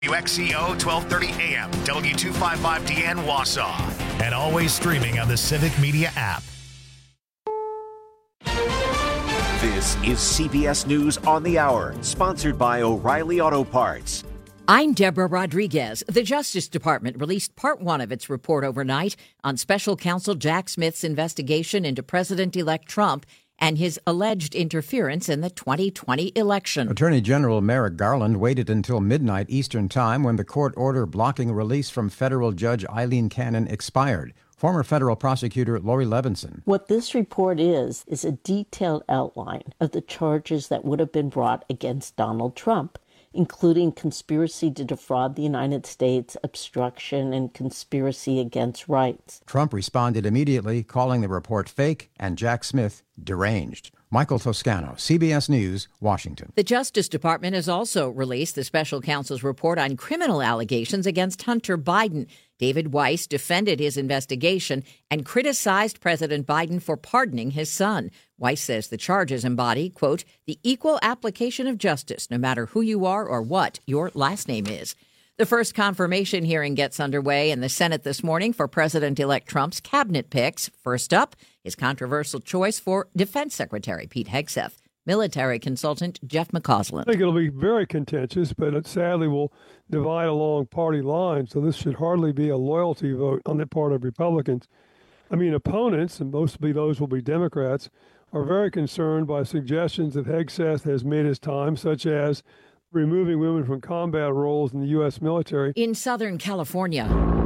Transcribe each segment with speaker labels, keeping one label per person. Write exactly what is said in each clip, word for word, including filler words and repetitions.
Speaker 1: W X C O twelve thirty A M, W two fifty-five D N Wausau, and always streaming on the Civic Media app.
Speaker 2: This is C B S News on the Hour, sponsored by O'Reilly Auto Parts.
Speaker 3: I'm Deborah Rodriguez. The Justice Department released part one of its report overnight on special counsel Jack Smith's investigation into President-elect Trump and his alleged interference in the twenty twenty election.
Speaker 4: Attorney General Merrick Garland waited until midnight Eastern Time when the court order blocking release from federal judge Eileen Cannon expired. Former federal prosecutor Lori Levinson.
Speaker 5: What this report is, is a detailed outline of the charges that would have been brought against Donald Trump, including conspiracy to defraud the United States, obstruction, and conspiracy against rights.
Speaker 4: Trump responded immediately, calling the report fake and Jack Smith deranged. Michael Toscano, C B S News, Washington.
Speaker 3: The Justice Department has also released the special counsel's report on criminal allegations against Hunter Biden. David Weiss defended his investigation and criticized President Biden for pardoning his son. Weiss says the charges embody, quote, the equal application of justice, no matter who you are or what your last name is. The first confirmation hearing gets underway in the Senate this morning for President-elect Trump's cabinet picks. First up, his controversial choice for Defense Secretary Pete Hegseth. Military consultant Jeff McCausland.
Speaker 6: I think it'll be very contentious, but it sadly will divide along party lines. So this should hardly be a loyalty vote on the part of Republicans. I mean, opponents, and mostly those will be Democrats, are very concerned by suggestions that Hegseth has made his time, such as removing women from combat roles in the U S military.
Speaker 3: In Southern California,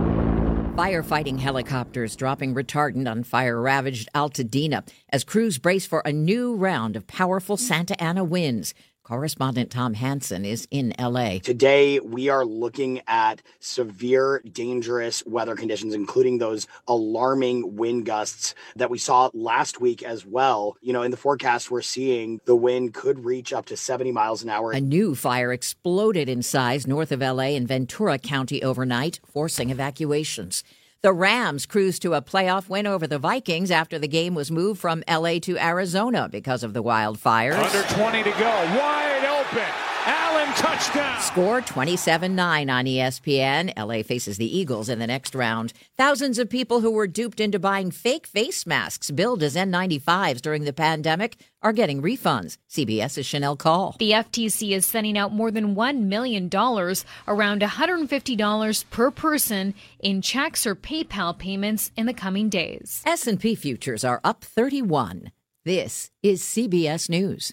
Speaker 3: firefighting helicopters dropping retardant on fire-ravaged Altadena as crews brace for a new round of powerful Santa Ana winds. Correspondent Tom Hansen is in L A.
Speaker 7: Today, we are looking at severe, dangerous weather conditions, including those alarming wind gusts that we saw last week as well. You know, in the forecast, we're seeing the wind could reach up to seventy miles an hour.
Speaker 3: A new fire exploded in size north of L A in Ventura County overnight, forcing evacuations. The Rams cruised to a playoff win over the Vikings after the game was moved from L A to Arizona because of the wildfires.
Speaker 8: Under twenty to go. Wide open. Allen touchdown.
Speaker 3: Score twenty-seven nine on E S P N. L A faces the Eagles in the next round. Thousands of people who were duped into buying fake face masks billed as N ninety-fives during the pandemic are getting refunds. CBS's Chanel Call.
Speaker 9: The F T C is sending out more than one million dollars, around one hundred fifty dollars per person, in checks or PayPal payments in the coming days.
Speaker 3: S and P futures are up thirty-one. This is C B S News.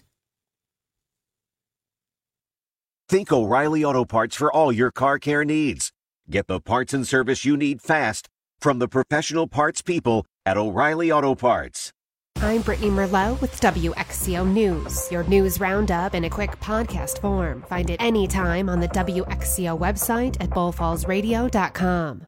Speaker 2: Think O'Reilly Auto Parts for all your car care needs. Get the parts and service you need fast from the professional parts people at O'Reilly Auto Parts.
Speaker 10: I'm Brittany Merlot with W X C O News, your news roundup in a quick podcast form. Find it anytime on the W X C O website at bull falls radio dot com.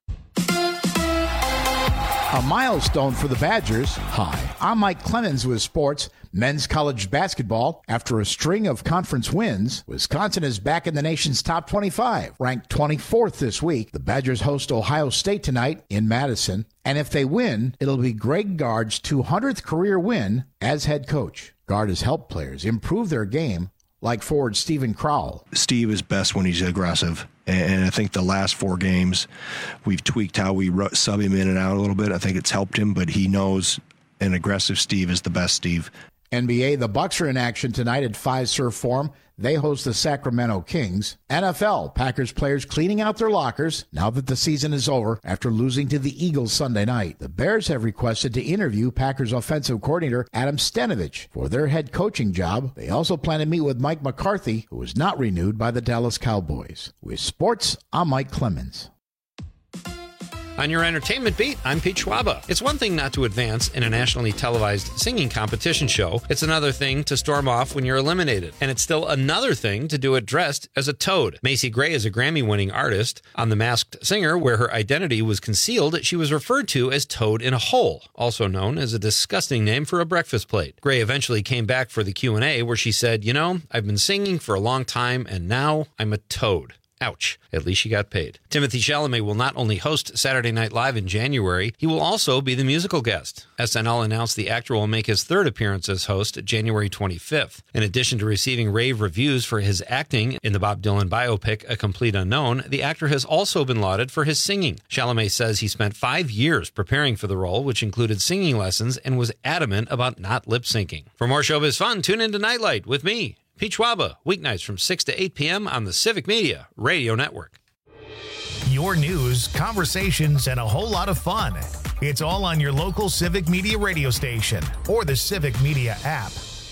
Speaker 11: A milestone for the Badgers. Hi, I'm Mike Clemens with sports. Men's college basketball. After a string of conference wins, Wisconsin is back in the nation's top twenty-five, ranked twenty-fourth this week. The Badgers host Ohio State tonight in Madison, and if they win, it'll be Greg Gard's two hundredth career win as head coach. Gard has helped players improve their game, like forward Steven Crowell.
Speaker 12: Steve is best when he's aggressive, and I think the last four games, we've tweaked how we sub him in and out a little bit. I think it's helped him, but he knows an aggressive Steve is the best Steve.
Speaker 11: N B A, the Bucks are in action tonight at Fiserv Forum. They host the Sacramento Kings. N F L, Packers players cleaning out their lockers now that the season is over after losing to the Eagles Sunday night. The Bears have requested to interview Packers offensive coordinator Adam Stenavich for their head coaching job. They also plan to meet with Mike McCarthy, who was not renewed by the Dallas Cowboys. With sports, I'm Mike Clemens.
Speaker 13: On your entertainment beat, I'm Pete Schwaba. It's one thing not to advance in a nationally televised singing competition show. It's another thing to storm off when you're eliminated. And it's still another thing to do it dressed as a toad. Macy Gray is a Grammy-winning artist. On The Masked Singer, where her identity was concealed, she was referred to as Toad in a Hole, also known as a disgusting name for a breakfast plate. Gray eventually came back for the Q and A, where she said, you know, I've been singing for a long time, and now I'm a toad. Ouch. At least she got paid. Timothée Chalamet will not only host Saturday Night Live in January, he will also be the musical guest. S N L announced the actor will make his third appearance as host January twenty-fifth. In addition to receiving rave reviews for his acting in the Bob Dylan biopic A Complete Unknown, the actor has also been lauded for his singing. Chalamet says he spent five years preparing for the role, which included singing lessons, and was adamant about not lip-syncing. For more showbiz fun, tune into Nightlight with me, Pete Schwaba, weeknights from six to eight p.m. on the Civic Media Radio Network.
Speaker 1: Your news, conversations, and a whole lot of fun. It's all on your local Civic Media radio station or the Civic Media app.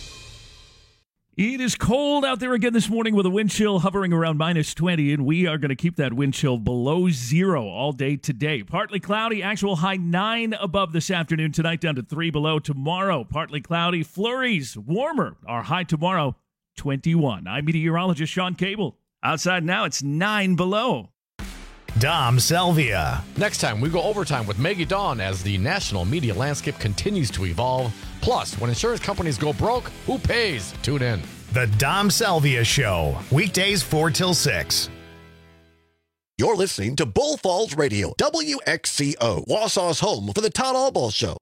Speaker 14: It is cold out there again this morning with a wind chill hovering around minus twenty, and we are going to keep that wind chill below zero all day today. Partly cloudy, actual high nine above this afternoon. Tonight down to three below. Tomorrow, partly cloudy, flurries, warmer. Our high tomorrow, twenty-one. I'm meteorologist Sean Cable. Outside now, it's nine below.
Speaker 1: Dom Selvia.
Speaker 15: Next time, we go overtime with Maggie Dawn as the national media landscape continues to evolve. Plus, when insurance companies go broke, who pays? Tune in.
Speaker 1: The Dom Selvia Show. Weekdays four till six.
Speaker 16: You're listening to Bull Falls Radio, W X C O, Wausau's home for the Todd Albaugh Show.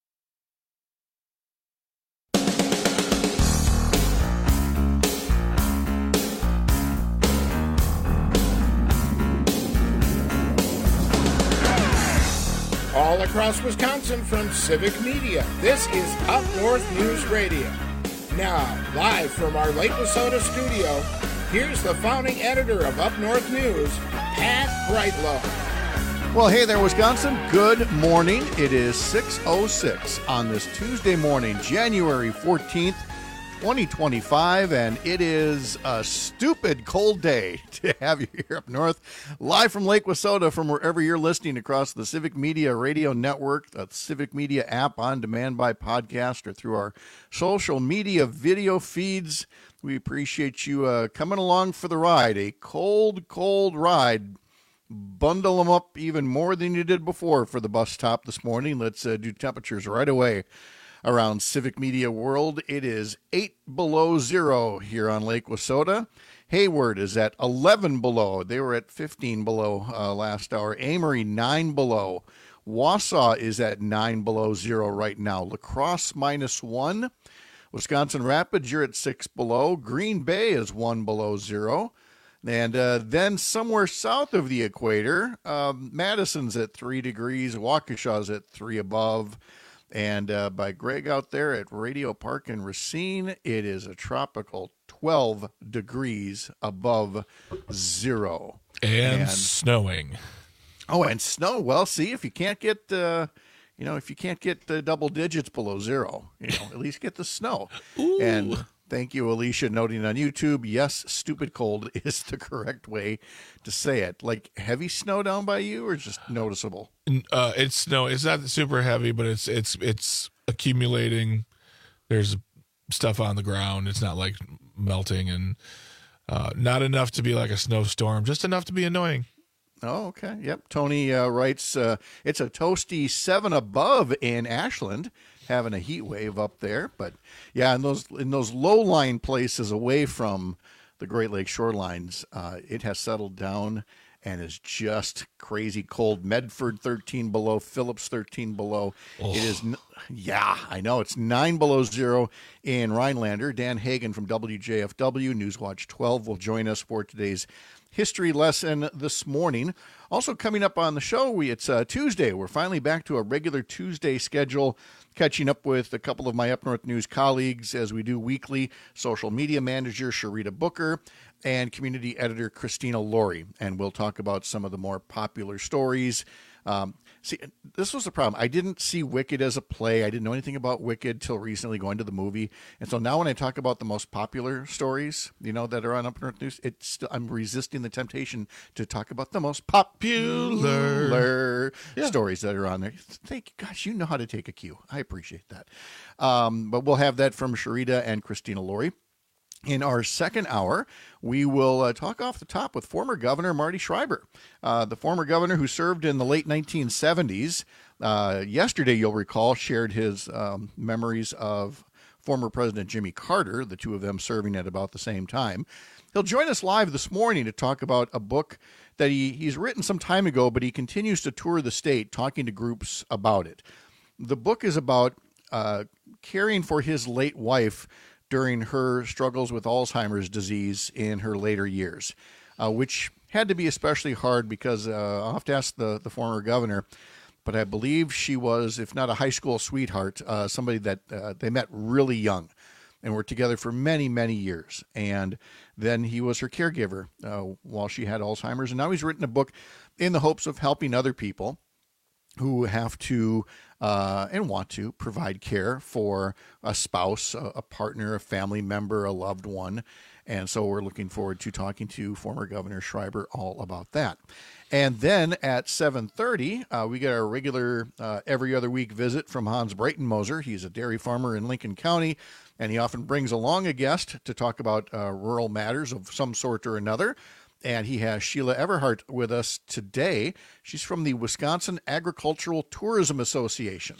Speaker 17: All across Wisconsin from Civic Media, this is Up North News Radio. Now, live from our Lake Wissota studio, here's the founding editor of Up North News, Pat Brightlow.
Speaker 18: Well, hey there, Wisconsin. Good morning. It is six oh six on this Tuesday morning, January fourteenth, twenty twenty-five, and it is a stupid cold day to have you here up north, live from Lake Wissota, from wherever you're listening across the Civic Media Radio Network, the Civic Media app, on demand by podcast, or through our social media video feeds. We appreciate you uh, coming along for the ride. A cold, cold ride. Bundle them up even more than you did before for the bus stop this morning. Let's uh, do temperatures right away. Around Civic Media World, it is eight below zero here on Lake Wissota. Hayward is at eleven below. They were at fifteen below uh, last hour. Amory, nine below. Wausau is at nine below zero right now. La Crosse, minus one. Wisconsin Rapids, you're at six below. Green Bay is one below zero. And uh, then somewhere south of the equator, um, Madison's at three degrees. Waukesha's at three above. And uh, by Greg out there at Radio Park in Racine, it is a tropical twelve degrees above zero.
Speaker 19: And, and snowing.
Speaker 18: Oh, and snow. Well, see, if you can't get, uh, you know, if you can't get uh, double digits below zero, you know, at least get the snow.
Speaker 19: Ooh.
Speaker 18: And thank you, Alicia, noting on YouTube, yes, stupid cold is the correct way to say it. Like heavy snow down by you, or just noticeable?
Speaker 19: Uh, it's no, it's not super heavy, but it's it's it's accumulating. There's stuff on the ground. It's not like melting, and uh, not enough to be like a snowstorm, just enough to be annoying.
Speaker 18: Oh, okay. Yep. Tony uh, writes, uh, it's a toasty seven above in Ashland, having a heat wave up there. But yeah, in those in those low-lying places away from the Great Lakes shorelines, uh, it has settled down and is just crazy cold. Medford, thirteen below. Phillips, thirteen below. Oh. It is, yeah, I know. It's nine below zero in Rhinelander. Dan Hagan from W J F W Newswatch twelve will join us for today's history lesson this morning. Also coming up on the show, we it's uh, Tuesday. We're finally back to a regular Tuesday schedule, catching up with a couple of my Up North News colleagues as we do weekly. Social media manager Sharita Booker and community editor Christina Laurie. And we'll talk about some of the more popular stories. Um, see, this was the problem. I didn't see Wicked as a play. I didn't know anything about Wicked till recently going to the movie. And so now when I talk about the most popular stories, you know, that are on Up North News, it's still, I'm resisting the temptation to talk about the most popular yeah. stories that are on there. Thank you. Gosh, you know how to take a cue. I appreciate that. Um, but we'll have that from Sharita and Christina Laurie. In our second hour, we will uh, talk off the top with former Governor Marty Schreiber, uh, the former governor who served in the late nineteen seventies. Uh, yesterday, you'll recall, shared his um, memories of former President Jimmy Carter, the two of them serving at about the same time. He'll join us live this morning to talk about a book that he, he's written some time ago, but he continues to tour the state talking to groups about it. The book is about uh, caring for his late wife during her struggles with Alzheimer's disease in her later years, uh, which had to be especially hard because uh, I'll have to ask the, the former governor, but I believe she was, if not a high school sweetheart, uh, somebody that uh, they met really young and were together for many, many years. And then he was her caregiver uh, while she had Alzheimer's. And now he's written a book in the hopes of helping other people who have to uh, and want to provide care for a spouse, a, a partner, a family member, a loved one. And so we're looking forward to talking to former Governor Schreiber all about that. And then at seven thirty, uh, we get our regular uh, every other week visit from Hans Breitenmoser. He's a dairy farmer in Lincoln County, and he often brings along a guest to talk about uh, rural matters of some sort or another. And he has Sheila Everhart with us today. She's from the Wisconsin Agricultural Tourism Association.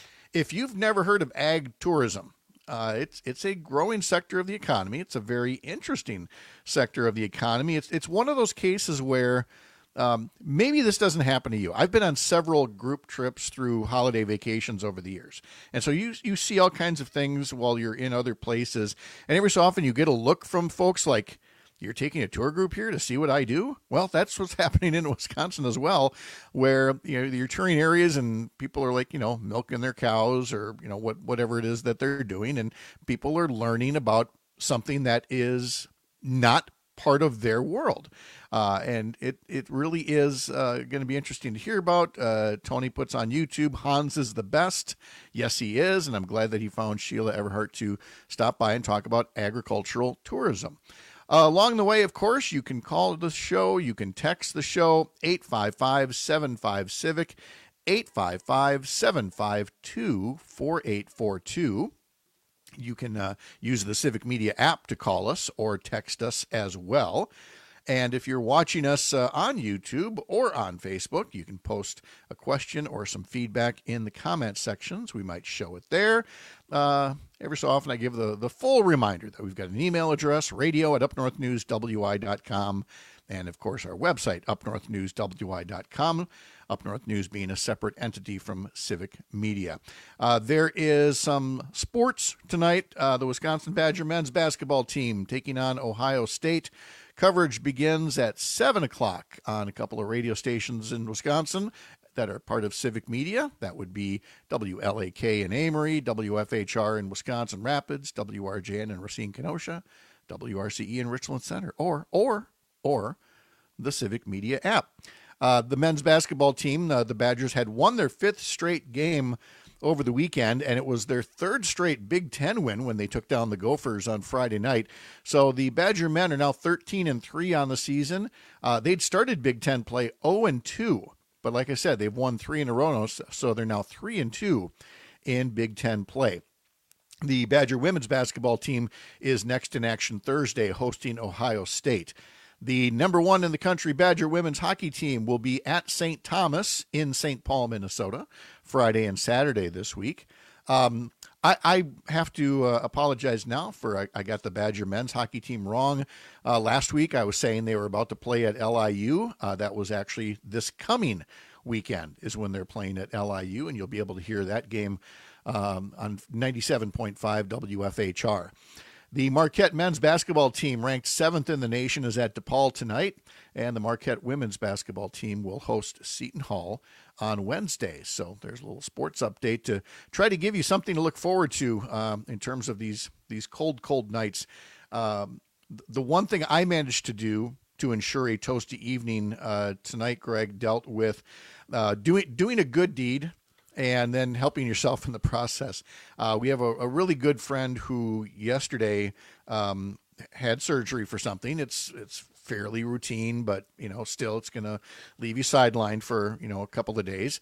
Speaker 18: If you've never heard of ag tourism, Uh, it's it's a growing sector of the economy. It's a very interesting sector of the economy. It's it's one of those cases where um, maybe this doesn't happen to you. I've been on several group trips through holiday vacations over the years, and so you you see all kinds of things while you're in other places, and every so often you get a look from folks like, "You're taking a tour group here to see what I do?" Well, that's what's happening in Wisconsin as well, where, you know, you're touring areas and people are like, you know, milking their cows or, you know, what, whatever it is that they're doing. And people are learning about something that is not part of their world. Uh, and it, it really is uh, going to be interesting to hear about. Uh, Tony puts on YouTube, Hans is the best. Yes, he is. And I'm glad that he found Sheila Everhart to stop by and talk about agricultural tourism. Uh, along the way, of course, you can call the show. You can text the show, eight five five, seven five, CIVIC, eight five five, seven five two, four eight four two. You can uh, use the Civic Media app to call us or text us as well. And if you're watching us uh, on YouTube or on Facebook, you can post a question or some feedback in the comment sections. We might show it there. Uh, every so often, I give the, the full reminder that we've got an email address, radio at up north news w i dot com, and, of course, our website, up north news w i dot com, Up North News being a separate entity from Civic Media. Uh, there is some sports tonight. Uh, the Wisconsin Badger men's basketball team taking on Ohio State. Coverage begins at seven o'clock on a couple of radio stations in Wisconsin that are part of Civic Media. That would be W L A K in Amory, W F H R in Wisconsin Rapids, W R J N in Racine Kenosha, W R C E in Richland Center, or or or the Civic Media app. Uh, the men's basketball team, uh, the Badgers, had won their fifth straight game over the weekend, and it was their third straight Big Ten win when they took down the Gophers on Friday night. So the Badger men are now thirteen and three on the season. Uh, they'd started Big Ten play oh and two, but like I said, they've won three in a row, so they're now three and two in Big Ten play. The Badger women's basketball team is next in action Thursday, hosting Ohio State. The number one in the country Badger women's hockey team will be at Saint Thomas in Saint Paul, Minnesota, Friday and Saturday this week. Um, I, I have to uh, apologize now for I, I got the Badger men's hockey team wrong. Uh, last week I was saying they were about to play at L I U. Uh, that was actually this coming weekend is when they're playing at L I U, and you'll be able to hear that game um, on ninety-seven point five W F H R. The Marquette men's basketball team, ranked seventh in the nation, is at DePaul tonight, and the Marquette women's basketball team will host Seton Hall on Wednesday. So there's a little sports update to try to give you something to look forward to um, in terms of these these cold, cold nights. Um, the one thing I managed to do to ensure a toasty evening uh, tonight, Greg, dealt with uh, doing doing a good deed and then helping yourself in the process. Uh, we have a, a really good friend who yesterday um, had surgery for something. It's it's fairly routine, but you know, still, it's going to leave you sidelined for you know a couple of days.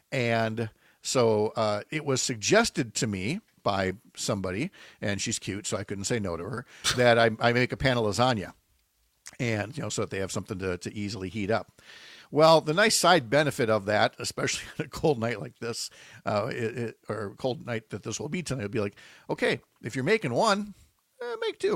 Speaker 18: And so uh, it was suggested to me by somebody, and she's cute, so I couldn't say no to her, that I, I make a pan of lasagna, and you know, so that they have something to to easily heat up. Well, the nice side benefit of that, especially on a cold night like this, uh, it, it, or a cold night that this will be tonight, will be like, okay, if you're making one, eh, make two.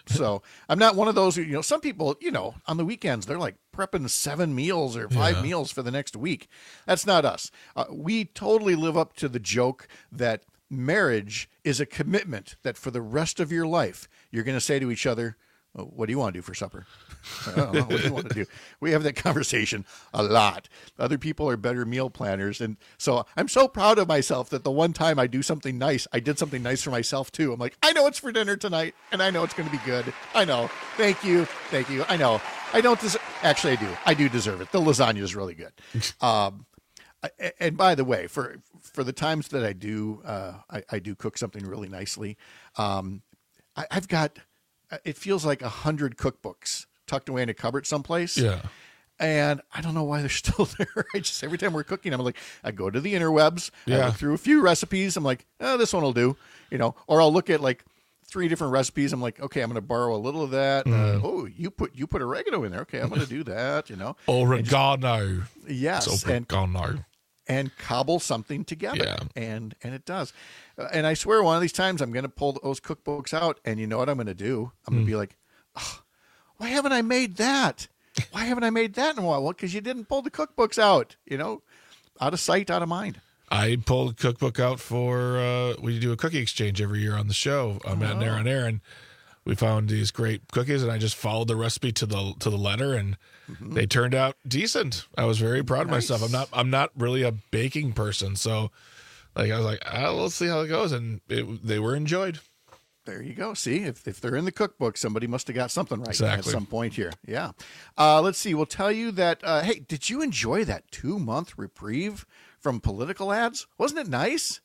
Speaker 18: So I'm not one of those who, you know, some people, you know, on the weekends, they're like prepping seven meals or five
Speaker 19: Yeah.
Speaker 18: meals for the next week. That's not us. Uh, we totally live up to the joke that marriage is a commitment that for the rest of your life, you're going to say to each other, oh, what do you want to do for supper? I don't know. What do you want to do? We have that conversation a lot. Other people are better meal planners. And so I'm so proud of myself that the one time I do something nice, I did something nice for myself too. I'm like, I know it's for dinner tonight and I know it's going to be good. I know. Thank you. Thank you. I know. I don't deserve, actually I do. I do deserve it. The lasagna is really good. Um, I- and by the way, for, for the times that I do, uh, I, I do cook something really nicely. Um, I, I've got, it feels like a hundred cookbooks tucked away in a cupboard someplace.
Speaker 19: Yeah.
Speaker 18: And I don't know why they're still there. I just, every time we're cooking, I'm like, I go to the interwebs, I
Speaker 19: Yeah.
Speaker 18: look through a few recipes. I'm like, oh, this one will do, you know, or I'll look at like three different recipes. I'm like, okay, I'm going to borrow a little of that.
Speaker 19: Mm.
Speaker 18: Uh, oh, you put, you put oregano in there. Okay. I'm going to do that, you know.
Speaker 19: Oregano.
Speaker 18: Yes.
Speaker 19: It's
Speaker 18: And,
Speaker 19: oregano.
Speaker 18: and cobble something together.
Speaker 19: Yeah.
Speaker 18: And, and it does. Uh, and I swear one of these times I'm going to pull those cookbooks out and you know what I'm going to do? I'm going to
Speaker 19: Mm.
Speaker 18: be like, oh, why haven't I made that? Why haven't I made that in a while? Well, because you didn't pull the cookbooks out, you know, out of sight, out of mind.
Speaker 19: I pulled a cookbook out for, uh, we do a cookie exchange every year on the show. I'm at Nair on Air, and we found these great cookies, and I just followed the recipe to the to the letter, and
Speaker 18: Mm-hmm.
Speaker 19: they turned out decent. I was very proud of
Speaker 18: Nice.
Speaker 19: myself. I'm not I'm not really a baking person, so like I was like, ah, let's see how it goes, and it, they were enjoyed.
Speaker 18: There you go. See, if, if they're in the cookbook, somebody must have got something right
Speaker 19: Exactly.
Speaker 18: at some point here. Yeah. Uh, let's see. We'll tell you that, uh, hey, did you enjoy that two-month reprieve from political ads? Wasn't it nice?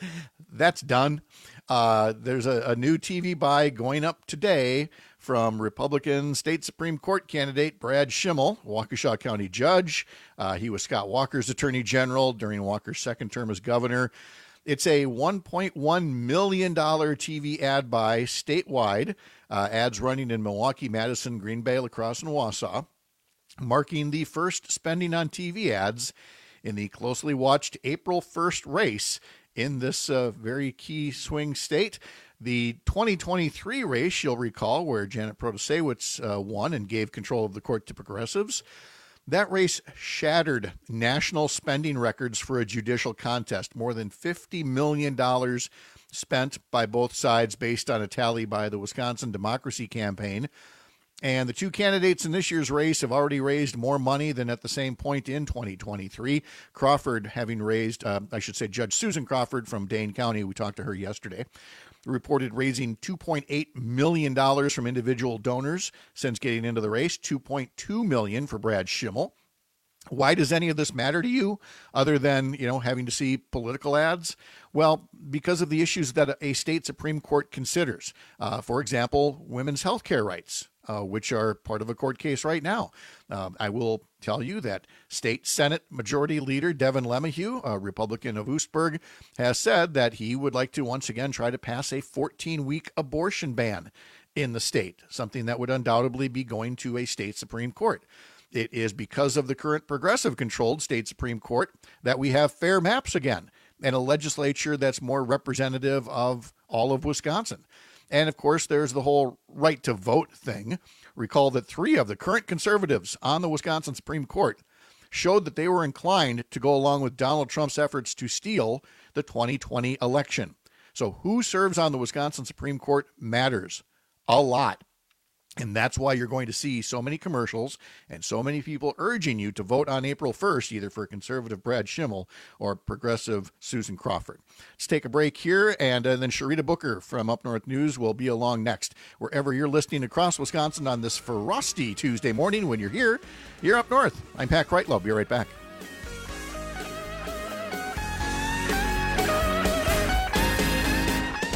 Speaker 18: That's done. Uh, there's a, a new T V buy going up today from Republican State Supreme Court candidate Brad Schimmel, Waukesha County judge. Uh, he was Scott Walker's attorney general during Walker's second term as governor. It's a one point one million dollars T V ad buy statewide, uh, ads running in Milwaukee, Madison, Green Bay, La Crosse, and Wausau, marking the first spending on T V ads in the closely watched April first race in this uh, very key swing state. The twenty twenty-three race, you'll recall, where Janet Protasewicz uh, won and gave control of the court to progressives. That race shattered national spending records for a judicial contest. More than fifty million dollars spent by both sides based on a tally by the Wisconsin Democracy Campaign. And the two candidates in this year's race have already raised more money than at the same point in twenty twenty-three. Crawford having raised, uh, I should say Judge Susan Crawford from Dane County, we talked to her yesterday, reported raising two point eight million dollars from individual donors since getting into the race, two point two million dollars for Brad Schimmel. Why does any of this matter to you other than, you know, having to see political ads? Well, because of the issues that a state Supreme Court considers. Uh, for example, women's health care rights, uh, which are part of a court case right now. Uh, I will tell you that State Senate Majority Leader Devin LeMahieu, a Republican of Oostburg, has said that he would like to once again try to pass a fourteen-week abortion ban in the state, something that would undoubtedly be going to a state Supreme Court. It is because of the current progressive-controlled state Supreme Court that we have fair maps again and a legislature that's more representative of all of Wisconsin. And, of course, there's the whole right to vote thing. Recall that three of the current conservatives on the Wisconsin Supreme Court showed that they were inclined to go along with Donald Trump's efforts to steal the twenty twenty election. So who serves on the Wisconsin Supreme Court matters a lot. And that's why you're going to see so many commercials and so many people urging you to vote on April first, either for conservative Brad Schimmel or progressive Susan Crawford. Let's take a break here, and uh, then Sharita Booker from Up North News will be along next. Wherever you're listening across Wisconsin on this frosty Tuesday morning, when you're here, you're Up North. I'm Pat Kreitlow. Be right back.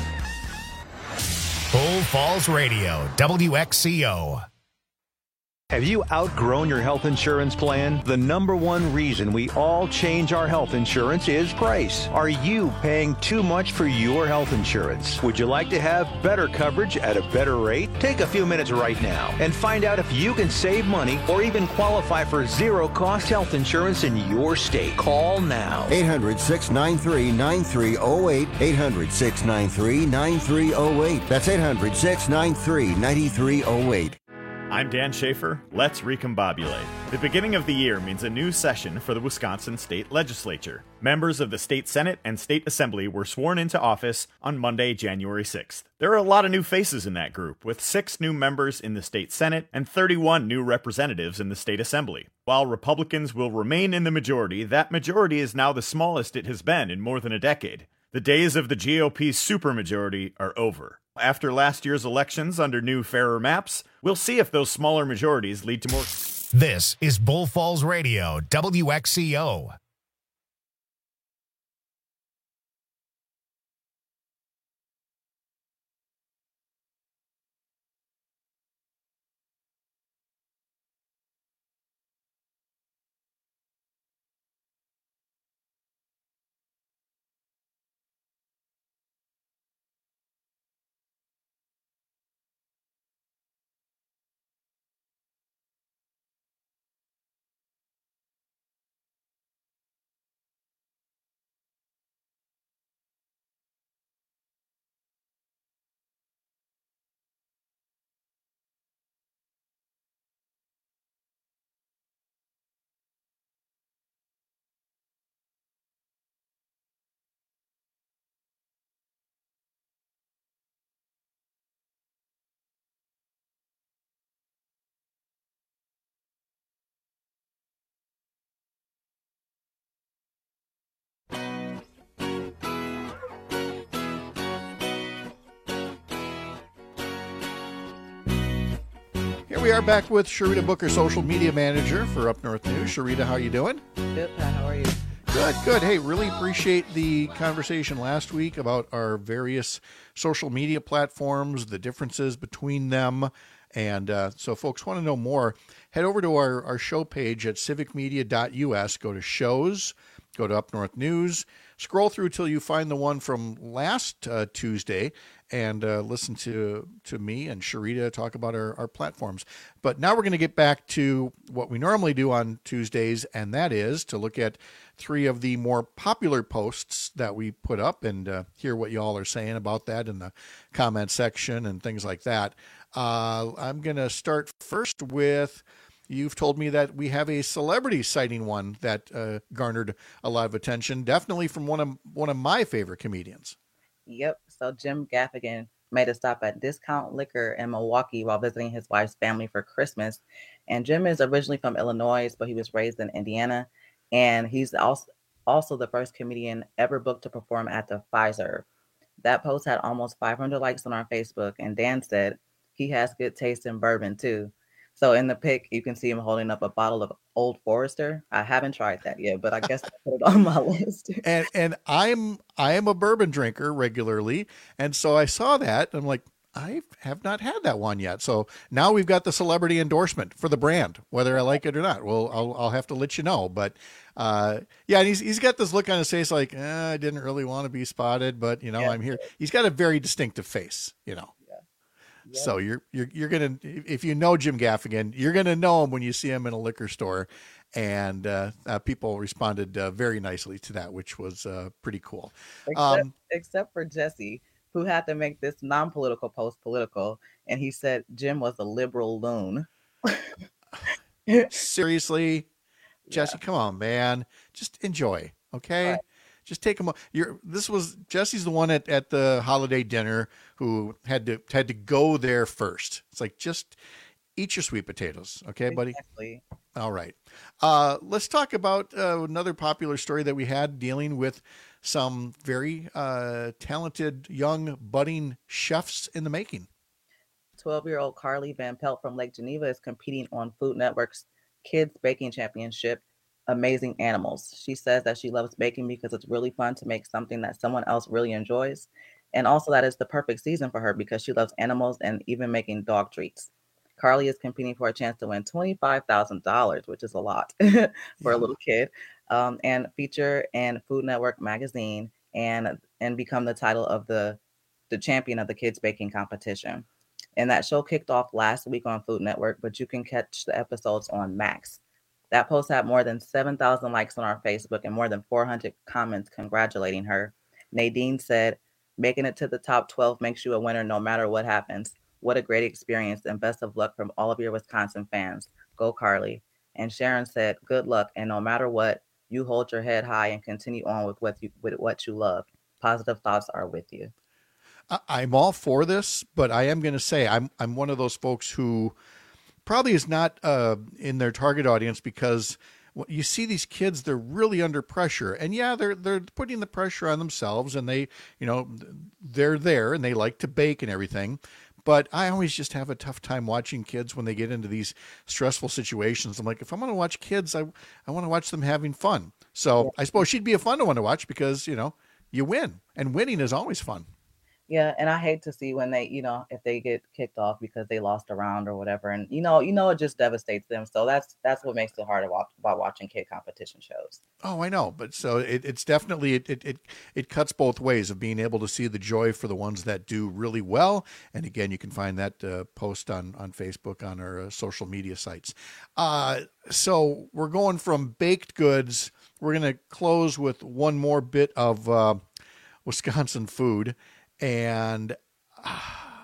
Speaker 1: Bull Falls Radio, W X C O.
Speaker 20: Have you outgrown your health insurance plan? The number one reason we all change our health insurance is price. Are you paying too much for your health insurance? Would you like to have better coverage at a better rate? Take a few minutes right now and find out if you can save money or even qualify for zero-cost health insurance in your state. Call now.
Speaker 21: eight hundred, six nine three, nine three zero eight. eight hundred, six nine three, nine three zero eight. That's eight hundred, six nine three, nine three zero eight.
Speaker 22: I'm Dan Schaefer. Let's recombobulate. The beginning of the year means a new session for the Wisconsin State Legislature. Members of the State Senate and State Assembly were sworn into office on Monday, January sixth. There are a lot of new faces in that group, with six new members in the State Senate and thirty-one new representatives in the State Assembly. While Republicans will remain in the majority, that majority is now the smallest it has been in more than a decade. The days of the G O P supermajority are over. After last year's elections under new, fairer maps, we'll see if those smaller majorities lead to more.
Speaker 1: This is Bull Falls Radio, W X C O.
Speaker 18: Here we are back with Sharita Booker, social media manager for Up North News. Sharita, how you doing?
Speaker 23: Good, Pat. How are you?
Speaker 18: Good, good. Hey, really appreciate the conversation last week about our various social media platforms, the differences between them. And uh, so folks want to know more, head over to our, our show page at civic media dot U S, go to shows, go to Up North News, scroll through till you find the one from last uh, Tuesday, and uh, listen to, to me and Sharita talk about our, our platforms. But now we're going to get back to what we normally do on Tuesdays, and that is to look at three of the more popular posts that we put up and uh, hear what you all are saying about that in the comment section and things like that. Uh, I'm going to start first with, you've told me that we have a celebrity sighting one that uh, garnered a lot of attention, definitely from one of one of my favorite comedians.
Speaker 23: Yep. So Jim Gaffigan made a stop at Discount Liquor in Milwaukee while visiting his wife's family for Christmas. And Jim is originally from Illinois, but he was raised in Indiana. And he's also, also the first comedian ever booked to perform at the Pfizer. That post had almost five hundred likes on our Facebook. And Dan said he has good taste in bourbon, too. So in the pic, you can see him holding up a bottle of Old Forester. I haven't tried that yet, but I guess I put it on my list.
Speaker 18: and and I'm I am a bourbon drinker regularly, and so I saw that. I'm like, I have not had that one yet. So now we've got the celebrity endorsement for the brand, whether I like it or not. Well, I'll I'll have to let you know. But uh, yeah, and he's he's got this look on his face like, eh, I didn't really want to be spotted, but you know, yeah. I'm here. He's got a very distinctive face, you know. Yep. So you're you're you're gonna, if you know Jim Gaffigan, you're gonna know him when you see him in a liquor store, and uh, uh, people responded uh, very nicely to that, which was uh, pretty cool.
Speaker 23: Except,
Speaker 18: um,
Speaker 23: except for Jesse, who had to make this non-political post political, and he said Jim was a liberal loon.
Speaker 18: Seriously, Jesse, yeah. Come on, man, just enjoy, okay? Right. Just take him. You're. This was Jesse's the one at, at the holiday dinner who had to had to go there first. It's like, just eat your sweet potatoes, okay, buddy?
Speaker 23: Exactly.
Speaker 18: All right. Uh, let's talk about uh, another popular story that we had dealing with some very uh, talented young budding chefs in the making.
Speaker 23: twelve-year-old Carly Van Pelt from Lake Geneva is competing on Food Network's Kids Baking Championship, Amazing Animals. She says that she loves baking because it's really fun to make something that someone else really enjoys. And also that it's the perfect season for her because she loves animals and even making dog treats. Carly is competing for a chance to win twenty-five thousand dollars, which is a lot for yeah. a little kid, um, and feature in Food Network magazine and and become the title of the, the champion of the kids baking competition. And that show kicked off last week on Food Network, but you can catch the episodes on Max. That post had more than seven thousand likes on our Facebook and more than four hundred comments congratulating her. Nadine said, making it to the top twelve makes you a winner no matter what happens. What a great experience and best of luck from all of your Wisconsin fans. Go Carly. And Sharon said, good luck. And no matter what, you hold your head high and continue on with what you, with what you love. Positive thoughts are with you.
Speaker 18: I'm all for this, but I am going to say I'm I'm one of those folks who probably is not uh, in their target audience because you see these kids, they're really under pressure. And yeah, they're they're putting the pressure on themselves and they, you know, they're there and they like to bake and everything. But I always just have a tough time watching kids when they get into these stressful situations. I'm like, if I'm going to watch kids, I I want to watch them having fun. So yeah. I suppose she'd be a fun one to watch because, you know, you win. And winning is always fun.
Speaker 23: Yeah, and I hate to see when they, you know, if they get kicked off because they lost a round or whatever, and you know, you know, it just devastates them. So that's that's what makes it hard about, about watching kid competition shows.
Speaker 18: Oh, I know, but so it, it's definitely it, it it it cuts both ways of being able to see the joy for the ones that do really well. And again, you can find that uh, post on on Facebook on our uh, social media sites. Uh, so we're going from baked goods. We're going to close with one more bit of uh, Wisconsin food. And uh,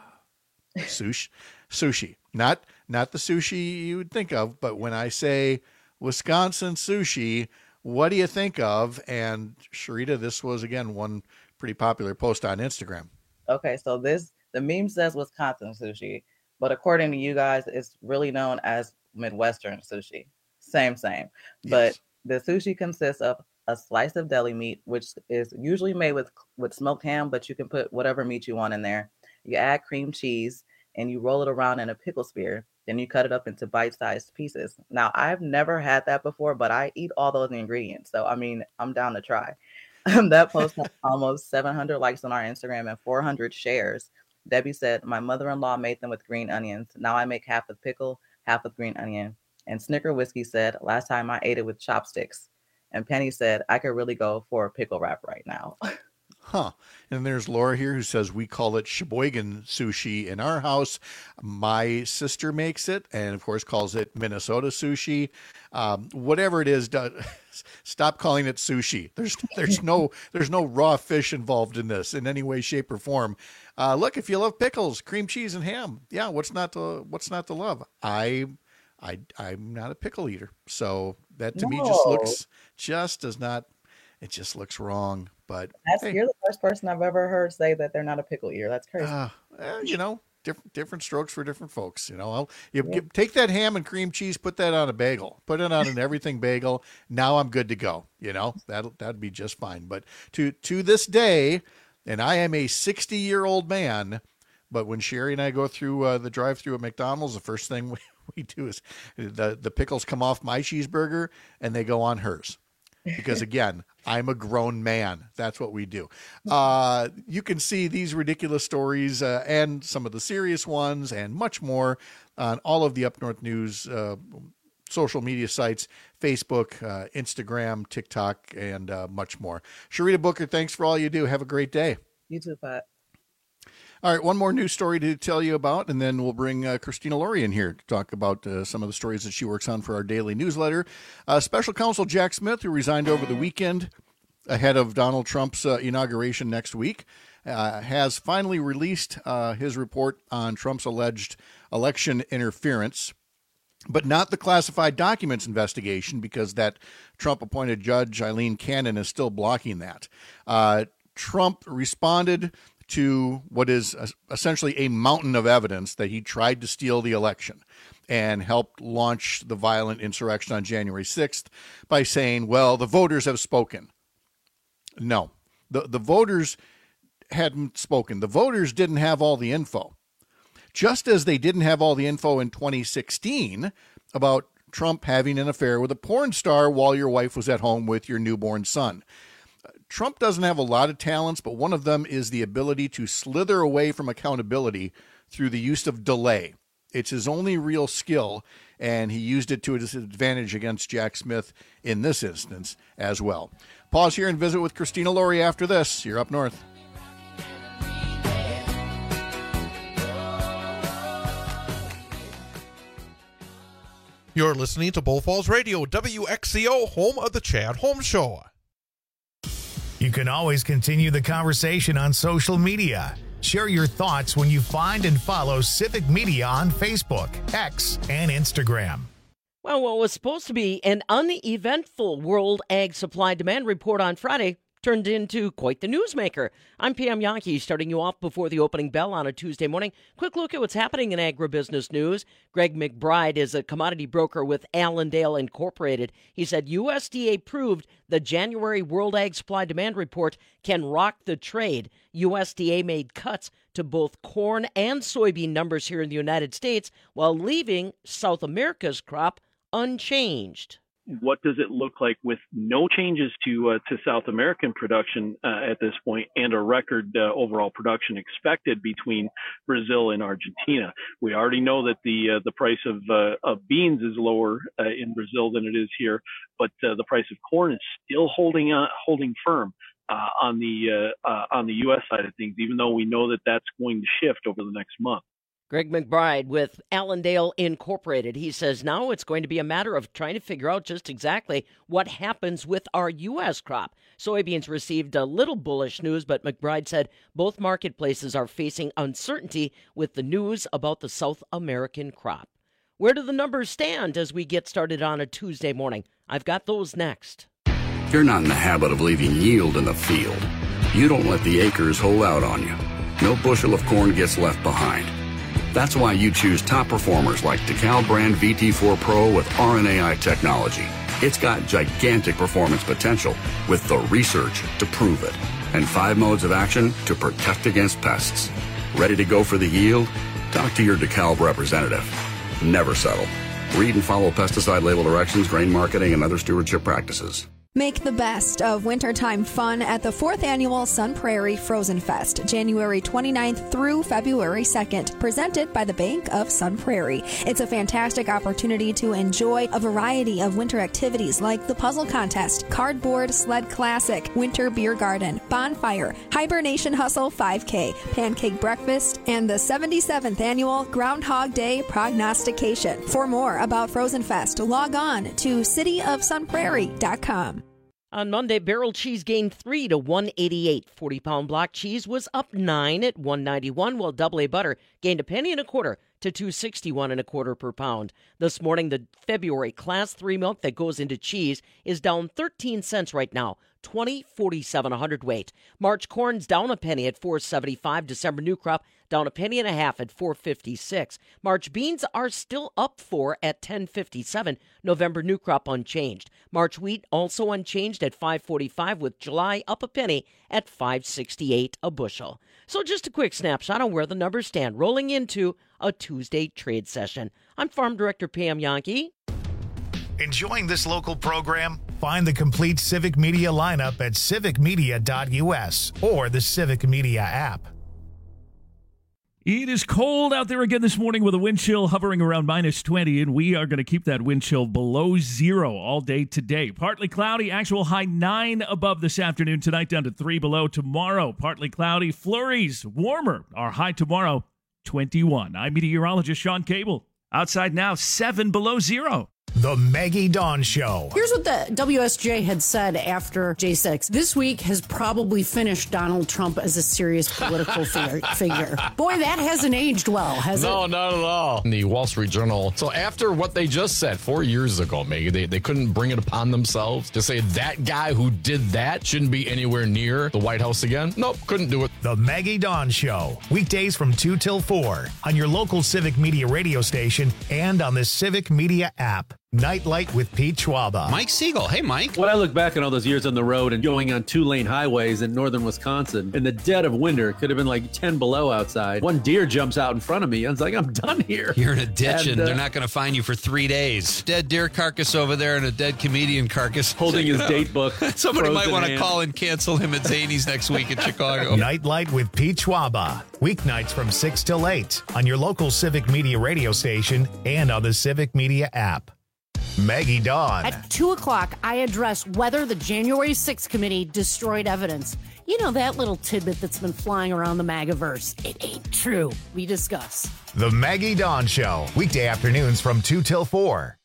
Speaker 18: sushi, sushi, not not the sushi you would think of, but when I say Wisconsin sushi, what do you think of? And Sharita, this was again one pretty popular post on Instagram.
Speaker 23: Okay, so this the meme says Wisconsin sushi, but according to you guys, it's really known as Midwestern sushi. Same, same. But yes. The sushi consists of a slice of deli meat, which is usually made with, with smoked ham, but you can put whatever meat you want in there. You add cream cheese and you roll it around in a pickle spear. Then you cut it up into bite-sized pieces. Now, I've never had that before, but I eat all those ingredients. So, I mean, I'm down to try. That post had almost seven hundred likes on our Instagram and four hundred shares. Debbie said, my mother-in-law made them with green onions. Now I make half with pickle, half with green onion. And Snicker Whiskey said, last time I ate it with chopsticks. And Penny said, I could really go for a pickle wrap right now.
Speaker 18: Huh. And there's Laura here who says, we call it Sheboygan sushi in our house. My sister makes it and, of course, calls it Minnesota sushi. Um, whatever it is, do, stop calling it sushi. There's there's no there's no raw fish involved in this in any way, shape, or form. Uh, look, if you love pickles, cream cheese, and ham, yeah, what's not to what's not to love? I I I'm not a pickle eater, so that to no. me just looks just does not. It just looks wrong. But
Speaker 23: that's
Speaker 18: hey,
Speaker 23: you're the first person I've ever heard say that they're not a pickle eater. That's crazy.
Speaker 18: Uh, eh, you know, different different strokes for different folks. You know, I'll you yeah. get, take that ham and cream cheese, put that on a bagel, put it on an everything bagel. Now I'm good to go. You know, that'll that'd be just fine. But to to this day, and I am a sixty year old man. But when Sherry and I go through uh, the drive through at McDonald's, the first thing we, we do is the the pickles come off my cheeseburger and they go on hers. Because, again, I'm a grown man. That's what we do. Uh, you can see these ridiculous stories uh, and some of the serious ones and much more on all of the Up North News uh, social media sites, Facebook, uh, Instagram, TikTok, and uh, much more. Sharita Booker, thanks for all you do. Have a great day.
Speaker 23: You too, Pat.
Speaker 18: All right, one more news story to tell you about, and then we'll bring uh, Christina Laurie in here to talk about uh, some of the stories that she works on for our daily newsletter. Uh, Special Counsel Jack Smith, who resigned over the weekend ahead of Donald Trump's uh, inauguration next week, uh, has finally released uh, his report on Trump's alleged election interference, but not the classified documents investigation, because that Trump-appointed judge, Eileen Cannon, is still blocking that. Uh, Trump responded to what is essentially a mountain of evidence that he tried to steal the election and helped launch the violent insurrection on January sixth by saying, well, the voters have spoken. No, the, the voters hadn't spoken. The voters didn't have all the info. Just as they didn't have all the info in twenty sixteen about Trump having an affair with a porn star while your wife was at home with your newborn son. Trump doesn't have a lot of talents, but one of them is the ability to slither away from accountability through the use of delay. It's his only real skill, and he used it to his advantage against Jack Smith in this instance as well. Pause here and visit with Christina Laurie after this. You're Up North.
Speaker 4: You're listening to Bull Falls Radio, W X C O, home of the Chad Holmes Show.
Speaker 1: You can always continue the conversation on social media. Share your thoughts when you find and follow Civic Media on Facebook, X, and Instagram.
Speaker 5: Well, what was supposed to be an uneventful World Ag Supply Demand Report on Friday turned into quite the newsmaker. I'm Pam Yankee, starting you off before the opening bell on a Tuesday morning. Quick look at what's happening in agribusiness news. Greg McBride is a commodity broker with Allendale Incorporated. He said U S D A proved the January World Ag Supply Demand Report can rock the trade. U S D A made cuts to both corn and soybean numbers here in the United States while leaving South America's crop unchanged.
Speaker 6: What does it look like with no changes to uh, to South American production uh, at this point and a record uh, overall production expected between Brazil and Argentina? We already know that the uh, the price of uh, of beans is lower uh, in Brazil than it is here, but uh, the price of corn is still holding uh, holding firm uh, on the uh, uh, on the U S side of things, even though we know that that's going to shift over the next month.
Speaker 5: Greg McBride with Allendale Incorporated. He says now it's going to be a matter of trying to figure out just exactly what happens with our U S crop. Soybeans received a little bullish news, but McBride said both marketplaces are facing uncertainty with the news about the South American crop. Where do the numbers stand as we get started on a Tuesday morning? I've got those next.
Speaker 24: You're not in the habit of leaving yield in the field. You don't let the acres hold out on you. No bushel of corn gets left behind. That's why you choose top performers like DeKalb brand V T four Pro with R N A I technology. It's got gigantic performance potential with the research to prove it and five modes of action to protect against pests. Ready to go for the yield? Talk to your DeKalb representative. Never settle. Read and follow pesticide label directions, grain marketing, and other stewardship practices.
Speaker 25: Make the best of wintertime fun at the fourth Annual Sun Prairie Frozen Fest, January twenty-ninth through February second, presented by the Bank of Sun Prairie. It's a fantastic opportunity to enjoy a variety of winter activities like the Puzzle Contest, Cardboard Sled Classic, Winter Beer Garden, Bonfire, Hibernation Hustle five K, Pancake Breakfast, and the seventy-seventh Annual Groundhog Day Prognostication. For more about Frozen Fest, log on to city of sun prairie dot com.
Speaker 5: On Monday, barrel cheese gained three to one eighty-eight. forty-pound block cheese was up nine at one ninety-one, while double A butter gained a penny and a quarter to two sixty-one and a quarter per pound. This morning, the February Class three milk that goes into cheese is down thirteen cents right now, twenty forty-seven a hundredweight. March corn's down a penny at four seventy-five. December new crop down a penny and a half at four fifty-six. March beans are still up four at ten fifty-seven. November new crop unchanged. March wheat also unchanged at five forty-five, with July up a penny at five sixty-eight a bushel. So just a quick snapshot on where the numbers stand, rolling into a Tuesday trade session. I'm Farm Director Pam Yankee.
Speaker 1: Enjoying this local program? Find the complete Civic Media lineup at civic media dot u s or the Civic Media app.
Speaker 14: It is cold out there again this morning with a wind chill hovering around minus twenty, and we are going to keep that wind chill below zero all day today. Partly cloudy, actual high nine above this afternoon. Tonight down to three below. Tomorrow, partly cloudy, flurries, warmer. Our high tomorrow, twenty-one. I'm meteorologist Sean Cable. Outside now, seven below zero.
Speaker 1: The Maggie Dawn Show.
Speaker 26: Here's what the W S J had said after J six. This week has probably finished Donald Trump as a serious political figure. figure. Boy, that hasn't aged well, has
Speaker 15: no,
Speaker 26: it?
Speaker 15: No, not at all. In the Wall Street Journal. So after what they just said four years ago, Maggie, they, they couldn't bring it upon themselves to say that guy who did that shouldn't be anywhere near the White House again. Nope, couldn't do it.
Speaker 1: The Maggie Dawn Show. Weekdays from two till four on your local Civic Media radio station and on the Civic Media app. Nightlight with Pete Schwaba.
Speaker 13: Mike Siegel. Hey, Mike.
Speaker 2: When I look back on all those years on the road and going on two-lane highways in northern Wisconsin, in the dead of winter, it could have been like ten below outside. One deer jumps out in front of me. I was like, I'm done here.
Speaker 13: You're in a ditch, and,
Speaker 2: and uh,
Speaker 13: they're not going to find you for three days. Dead deer carcass over there and a dead comedian carcass.
Speaker 2: Holding his date book.
Speaker 13: Somebody might want to
Speaker 2: hand.
Speaker 13: call and cancel him at Zany's next week in Chicago.
Speaker 1: Nightlight with Pete Schwaba. Weeknights from six till eight on your local Civic Media radio station and on the Civic Media app. Maggie Dawn.
Speaker 26: At two o'clock, I address whether the January sixth committee destroyed evidence. You know, that little tidbit that's been flying around the MAGAverse. It ain't true. We discuss.
Speaker 1: The Maggie Dawn Show. Weekday afternoons from two till four.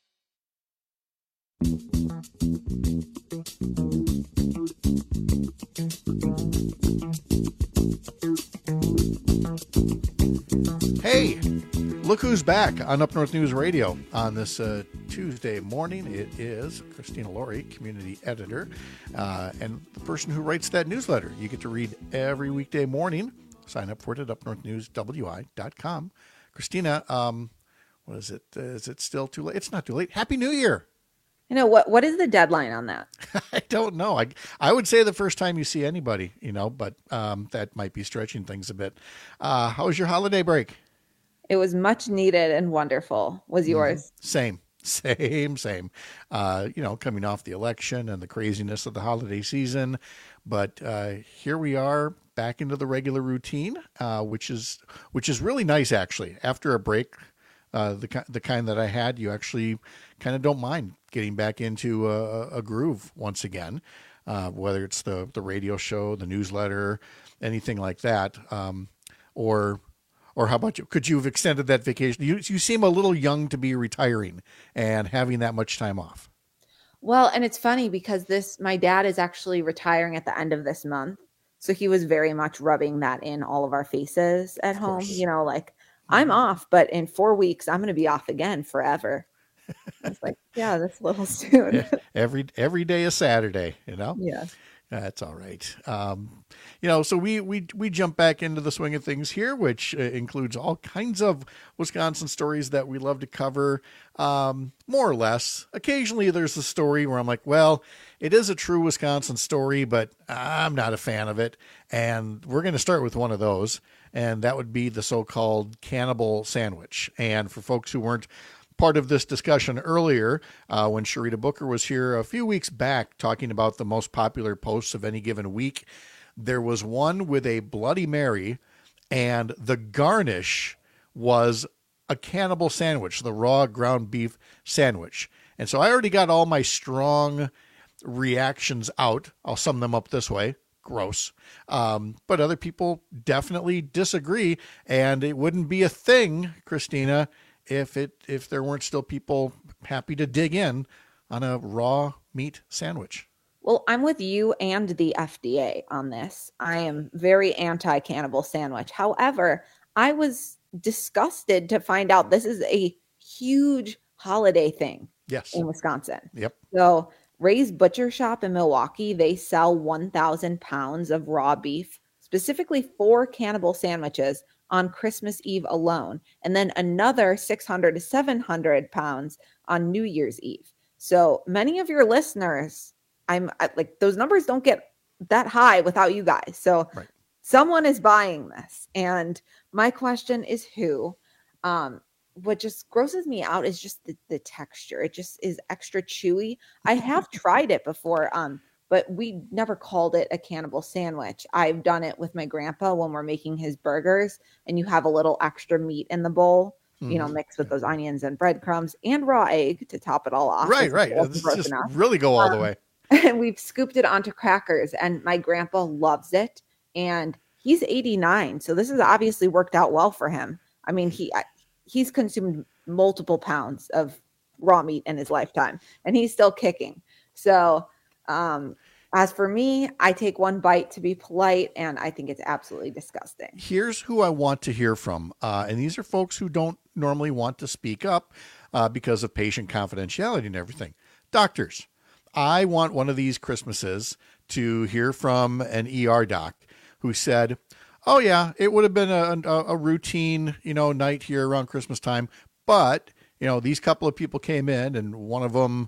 Speaker 18: Hey, look who's back on Up North News Radio on this uh, Tuesday morning. It is Christina Laurie, community editor, uh, and the person who writes that newsletter. You get to read every weekday morning. Sign up for it at up north news w i dot com. Christina, um, what is it? Uh, is it still too late? It's not too late. Happy New Year.
Speaker 3: You know, what? what is the deadline on that?
Speaker 18: I don't know. I I would say the first time you see anybody, you know, but um, that might be stretching things a bit. Uh, how was your holiday break?
Speaker 3: It was much needed and wonderful. Was yours?
Speaker 18: Mm-hmm. Same, same, same. Uh, you know, coming off the election and the craziness of the holiday season. But uh, here we are back into the regular routine, uh, which is which is really nice, actually. After a break, uh, the, the kind that I had, you actually kind of don't mind getting back into a, a groove once again, uh, whether it's the, the radio show, the newsletter, anything like that. Um, or... Or how about you? Could you have extended that vacation? You you seem a little young to be retiring and having that much time off.
Speaker 3: Well, and it's funny because this, my dad is actually retiring at the end of this month. So he was very much rubbing that in all of our faces at home. You know, like, I'm off, but in four weeks, I'm going to be off again forever. It's like, yeah, that's a little soon.
Speaker 18: every every day is Saturday, you know?
Speaker 3: Yeah.
Speaker 18: That's all right. Um, you know, so we, we, we jump back into the swing of things here, which uh, includes all kinds of Wisconsin stories that we love to cover, um, more or less. Occasionally there's a story where I'm like, well, it is a true Wisconsin story, but I'm not a fan of it. And we're going to start with one of those, and that would be the so-called cannibal sandwich. And for folks who weren't part of this discussion earlier, uh, when Sharita Booker was here a few weeks back talking about the most popular posts of any given week, there was one with a Bloody Mary, and the garnish was a cannibal sandwich, the raw ground beef sandwich. And so I already got all my strong reactions out. I'll sum them up this way. Gross. Um, but other people definitely disagree, and it wouldn't be a thing, Christina, if it if there weren't still people happy to dig in on a raw meat sandwich.
Speaker 3: Well, I'm with you and the F D A on this. I am very anti-cannibal sandwich. However, I was disgusted to find out this is a huge holiday thing
Speaker 18: yes.
Speaker 3: in Wisconsin.
Speaker 18: Yep.
Speaker 3: So Ray's Butcher Shop in Milwaukee, they sell one thousand pounds of raw beef, specifically for cannibal sandwiches on Christmas Eve alone, and then another six hundred to seven hundred pounds on New Year's Eve. So many of your listeners, I'm like, those numbers don't get that high without you guys. So
Speaker 18: right.
Speaker 3: Someone is buying this. And my question is who? Um, what just grosses me out is just the, the texture. It just is extra chewy. I have tried it before, um, but we never called it a cannibal sandwich. I've done it with my grandpa when we're making his burgers, and you have a little extra meat in the bowl, mm-hmm. you know, mixed with those onions and breadcrumbs and raw egg to top it all off.
Speaker 18: Right, right. It's just enough. Really go all um, the way.
Speaker 3: And we've scooped it onto crackers, and my grandpa loves it. And he's eighty-nine, so this has obviously worked out well for him. I mean, he he's consumed multiple pounds of raw meat in his lifetime, and he's still kicking. So um, as for me, I take one bite to be polite, and I think it's absolutely disgusting.
Speaker 18: Here's who I want to hear from, uh, and these are folks who don't normally want to speak up uh, because of patient confidentiality and everything. Doctors, I want one of these Christmases to hear from an E R doc who said, oh yeah, it would have been a, a, a routine, you know, night here around Christmas time, but you know, these couple of people came in and one of them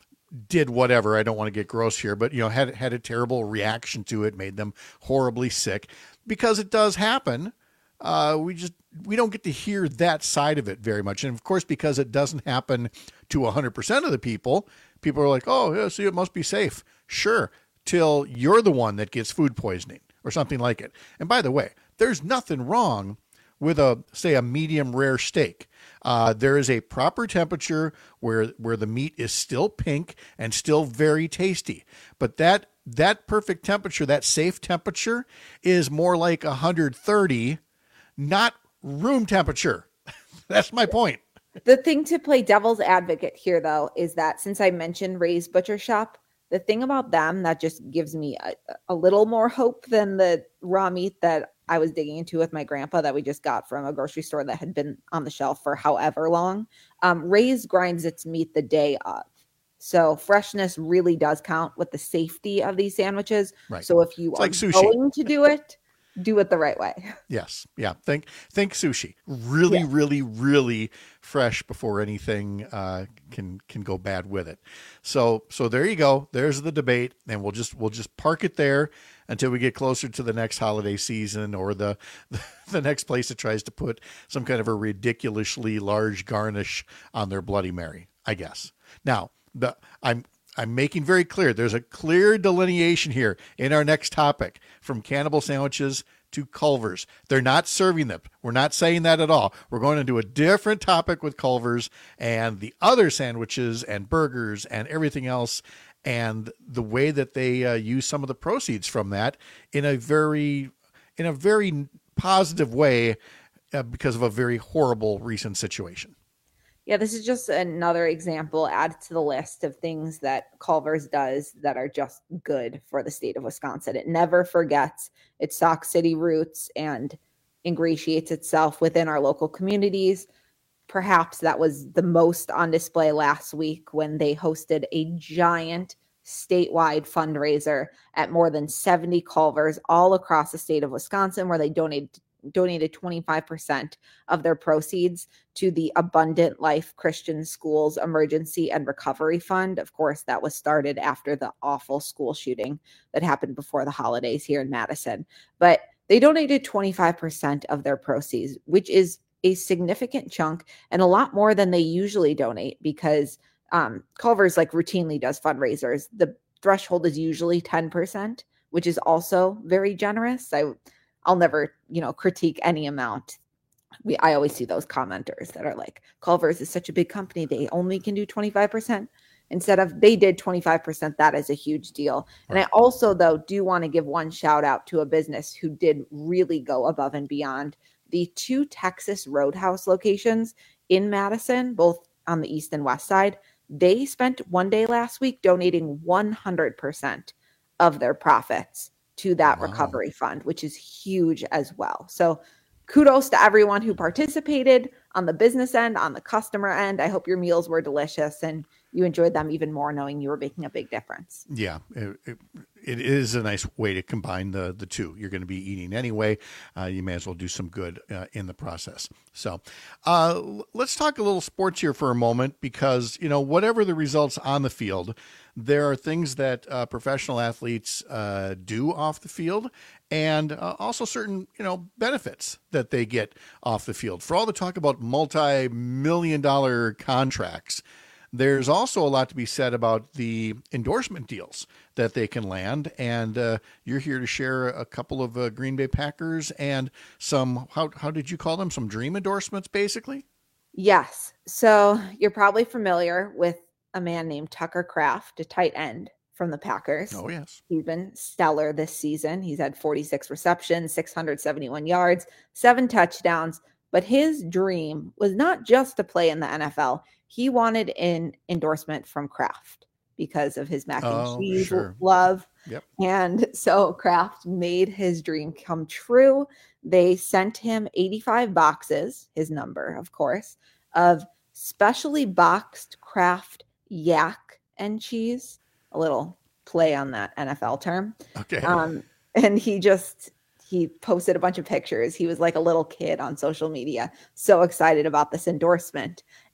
Speaker 18: did whatever. I don't want to get gross here, but, you know, had, had a terrible reaction to it, made them horribly sick, because it does happen. Uh, we just, we don't get to hear that side of it very much. And of course, because it doesn't happen to a hundred percent of the people, people are like, oh yeah, see, it must be safe. Sure. Till you're the one that gets food poisoning or something like it. And by the way, there's nothing wrong with a, say, a medium rare steak. Uh, there is a proper temperature where, where the meat is still pink and still very tasty. But that, that perfect temperature, that safe temperature, is more like one hundred thirty, not room temperature. That's my point.
Speaker 3: The thing to play devil's advocate here, though, is that since I mentioned Ray's Butcher Shop, the thing about them that just gives me a, a little more hope than the raw meat that I was digging into with my grandpa that we just got from a grocery store that had been on the shelf for however long. Um, Ray's grinds its meat the day of. So freshness really does count with the safety of these sandwiches.
Speaker 18: Right.
Speaker 3: So if you
Speaker 18: It's
Speaker 3: are
Speaker 18: like sushi.
Speaker 3: going to do it, do it the right way.
Speaker 18: Yes. Yeah. Think, think sushi. Really, yeah. really, really fresh before anything uh, can, can go bad with it. So, so there you go. There's the debate, and we'll just, we'll just park it there until we get closer to the next holiday season, or the, the, the next place that tries to put some kind of a ridiculously large garnish on their Bloody Mary, I guess. Now, the, I'm, I'm making very clear, there's a clear delineation here in our next topic, from cannibal sandwiches to Culver's. They're not serving them. We're not saying that at all. We're going to do a different topic with Culver's and the other sandwiches and burgers and everything else, and the way that they uh, use some of the proceeds from that in a very, in a very positive way uh, because of a very horrible recent situation.
Speaker 3: Yeah, this is just another example added to the list of things that Culver's does that are just good for the state of Wisconsin. It never forgets its Sauk City roots and ingratiates itself within our local communities. Perhaps that was the most on display last week when they hosted a giant statewide fundraiser at more than seventy Culver's all across the state of Wisconsin, where they donated donated twenty-five percent of their proceeds to the Abundant Life Christian Schools Emergency and Recovery Fund. Of course, that was started after the awful school shooting that happened before the holidays here in Madison. But they donated twenty-five percent of their proceeds, which is a significant chunk and a lot more than they usually donate, because um, Culver's like routinely does fundraisers. The threshold is usually ten percent, which is also very generous. I I'll never, you know, critique any amount. We, I always see those commenters that are like, Culver's is such a big company, they only can do twenty-five percent. Instead of they did twenty-five percent, that is a huge deal. And I also, though, do want to give one shout out to a business who did really go above and beyond. The two Texas Roadhouse locations in Madison, both on the east and west side, they spent one day last week donating one hundred percent of their profits to that wow. recovery fund, which is huge as well. So kudos to everyone who participated on the business end, on the customer end. I hope your meals were delicious and you enjoyed them even more, knowing you were making a big difference.
Speaker 18: Yeah, it, it, it is a nice way to combine the the two. You're going to be eating anyway. Uh, you may as well do some good uh, in the process. So uh, let's talk a little sports here for a moment, because, you know, whatever the results on the field, there are things that uh, professional athletes uh, do off the field, and uh, also certain, you know, benefits that they get off the field. For all the talk about multi-million dollar contracts, there's also a lot to be said about the endorsement deals that they can land. And uh, you're here to share a couple of uh, Green Bay Packers and some, how, how did you call them? Some dream endorsements, basically?
Speaker 3: Yes. So you're probably familiar with a man named Tucker Kraft, a tight end from the Packers.
Speaker 18: Oh, yes.
Speaker 3: He's been stellar this season. He's had forty-six receptions, six hundred seventy-one yards, seven touchdowns. But his dream was not just to play in the N F L. He wanted an endorsement from Kraft because of his mac and
Speaker 18: Oh,
Speaker 3: cheese
Speaker 18: sure.
Speaker 3: love.
Speaker 18: Yep.
Speaker 3: And so Kraft made his dream come true. They sent him eighty-five boxes, his number, of course, of specially boxed Kraft yak and cheese. A little play on that N F L term.
Speaker 18: Okay.
Speaker 3: Um, and he just, he posted a bunch of pictures. He was like a little kid on social media, so excited about this endorsement.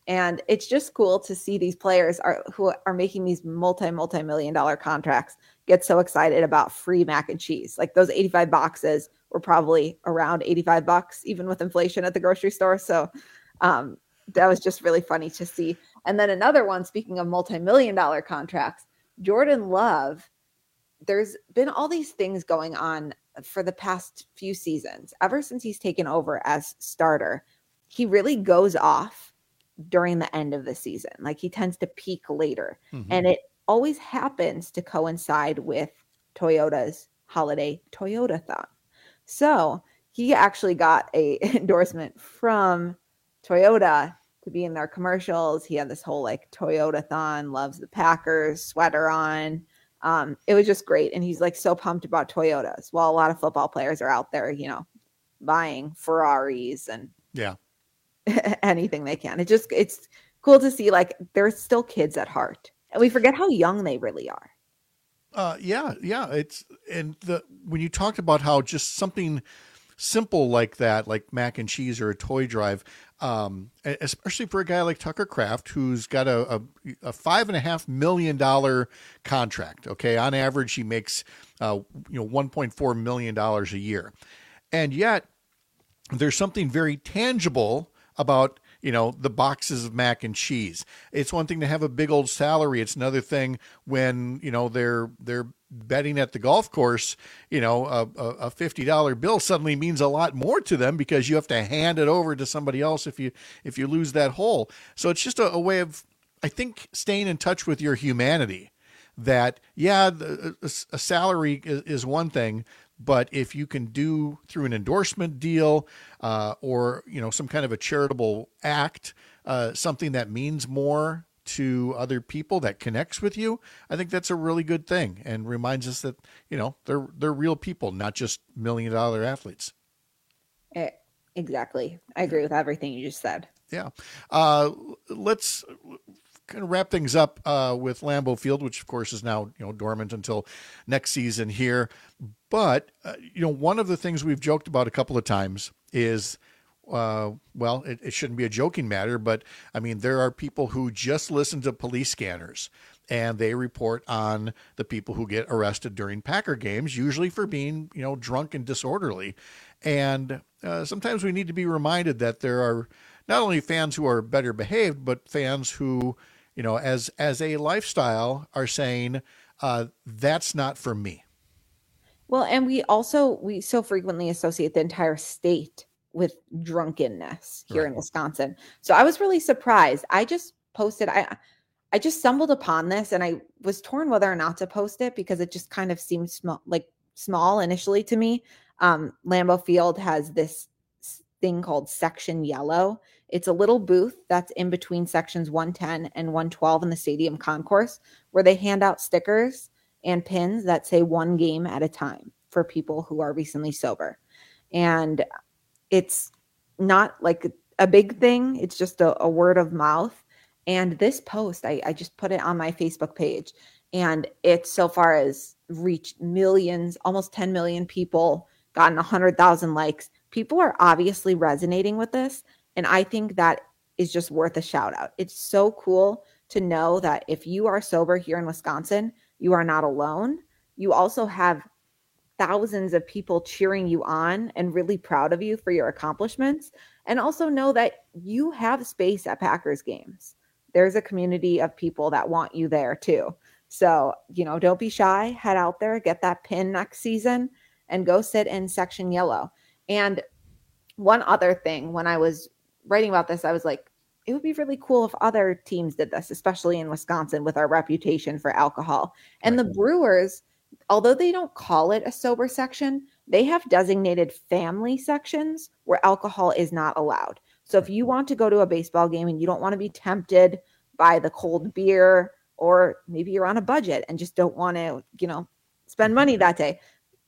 Speaker 3: And it's just cool to see these players are who are making these multi, multi-million dollar contracts get so excited about free mac and cheese. Like those eighty-five boxes were probably around eighty-five bucks, even with inflation at the grocery store. So um, that was just really funny to see. And then another one, speaking of multi-million dollar contracts, Jordan Love, there's been all these things going on for the past few seasons. Ever since he's taken over as starter, he really goes off during the end of the season. Like he tends to peak later. Mm-hmm. And it always happens to coincide with Toyota's holiday Toyotathon. So he actually got a endorsement from Toyota to be in their commercials. He had this whole like Toyotathon, loves the Packers sweater on. Um, it was just great. And he's like so pumped about Toyotas. While a lot of football players are out there, you know, buying Ferraris and
Speaker 18: yeah,
Speaker 3: anything they can. It just, it's cool to see like they're still kids at heart. And we forget how young they really are.
Speaker 18: Uh, yeah, yeah. It's, and the, when you talked about how just something simple like that, like mac and cheese or a toy drive, um, especially for a guy like Tucker Kraft, who's got a, a, a five and a half million dollar contract. Okay. On average, he makes, uh, you know, one point four million dollars a year. And yet there's something very tangible about, you know, the boxes of mac and cheese. It's one thing to have a big old salary. It's another thing when, you know, they're, they're betting at the golf course, you know, a, a fifty dollar bill suddenly means a lot more to them because you have to hand it over to somebody else if you, if you lose that hole. So it's just a, a way of, I think, staying in touch with your humanity that, yeah, the, a, a salary is, is one thing, but if you can do through an endorsement deal uh, or, you know, some kind of a charitable act, uh, something that means more to other people that connects with you, I think that's a really good thing and reminds us that, you know, they're, they're real people, not just million dollar athletes.
Speaker 3: Exactly. I agree with everything you just said.
Speaker 18: Yeah. Uh, let's kind of wrap things up uh, with Lambeau Field, which of course is now, you know, dormant until next season here. But, uh, you know, one of the things we've joked about a couple of times is, uh, well, it, it shouldn't be a joking matter, but I mean, there are people who just listen to police scanners and they report on the people who get arrested during Packer games, usually for being, you know, drunk and disorderly. And uh, sometimes we need to be reminded that there are not only fans who are better behaved, but fans who, you know, as, as a lifestyle are saying, uh, that's not for me.
Speaker 3: Well, and we also, we so frequently associate the entire state with drunkenness here right. in Wisconsin. So I was really surprised. I just posted, I, I just stumbled upon this and I was torn whether or not to post it because it just kind of seemed small, like small initially to me. Um, Lambeau Field has this thing called Section Yellow. It's a little booth that's in between sections one ten and one twelve in the stadium concourse where they hand out stickers and pins that say one game at a time for people who are recently sober. And it's not like a big thing. It's just a, a word of mouth. And this post, I, I just put it on my Facebook page and it so far has reached millions, almost ten million people, gotten one hundred thousand likes. People are obviously resonating with this. And I think that is just worth a shout out. It's so cool to know that if you are sober here in Wisconsin, you are not alone. You also have thousands of people cheering you on and really proud of you for your accomplishments. And also know that you have space at Packers games. There's a community of people that want you there too. So, you know, don't be shy, head out there, get that pin next season and go sit in Section Yellow. And one other thing, when I was writing about this, I was like, it would be really cool if other teams did this, especially in Wisconsin with our reputation for alcohol. And right. the Brewers, although they don't call it a sober section, they have designated family sections where alcohol is not allowed. So if you want to go to a baseball game and you don't want to be tempted by the cold beer, or maybe you're on a budget and just don't want to, you know, spend money that day,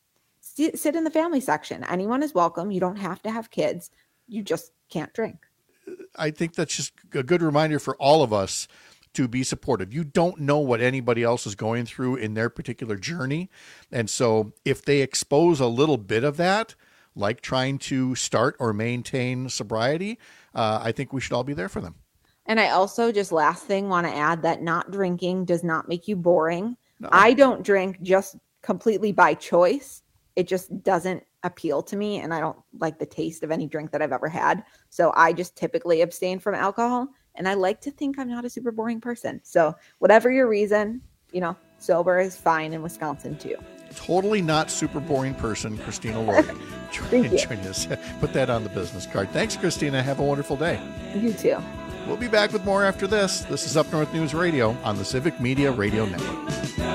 Speaker 3: sit in the family section. Anyone is welcome. You don't have to have kids. You just can't drink.
Speaker 18: I think that's just a good reminder for all of us to be supportive. You don't know what anybody else is going through in their particular journey. And so if they expose a little bit of that, like trying to start or maintain sobriety, uh, I think we should all be there for them.
Speaker 3: And I also, just last thing, want to add that not drinking does not make you boring. No. I don't drink just completely by choice. It just doesn't appeal to me, and I don't like the taste of any drink that I've ever had. So I just typically abstain from alcohol, and I like to think I'm not a super boring person. So whatever your reason, you know, sober is fine in Wisconsin too.
Speaker 18: Totally not super boring person, Christina Lloyd. Thank you. Us. Put that on the business card. Thanks, Christina. Have a wonderful day.
Speaker 3: You too.
Speaker 18: We'll be back with more after this. This is Up North News Radio on the Civic Media Radio Network.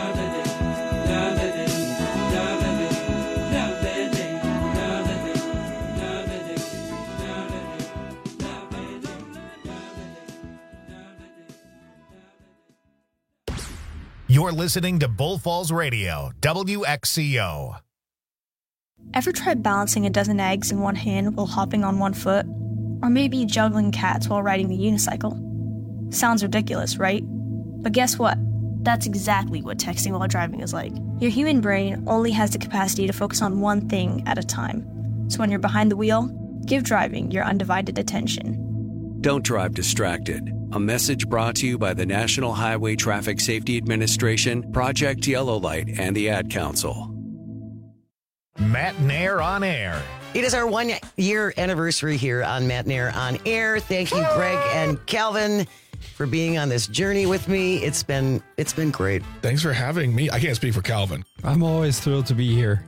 Speaker 1: You're listening to Bull Falls Radio, W X C O.
Speaker 7: Ever tried balancing a dozen eggs in one hand while hopping on one foot? Or maybe juggling cats while riding the unicycle? Sounds ridiculous, right? But guess what? That's exactly what texting while driving is like. Your human brain only has the capacity to focus on one thing at a time. So when you're behind the wheel, give driving your undivided attention.
Speaker 8: Don't drive distracted. A message brought to you by the National Highway Traffic Safety Administration, Project Yellow Light, and the Ad Council.
Speaker 1: Matt Nair on Air.
Speaker 9: It is our one-year anniversary here on Matt Nair on Air. Thank you, Greg and Calvin, for being on this journey with me. It's been it's been great.
Speaker 19: Thanks for having me. I can't speak for Calvin.
Speaker 10: I'm always thrilled to be here.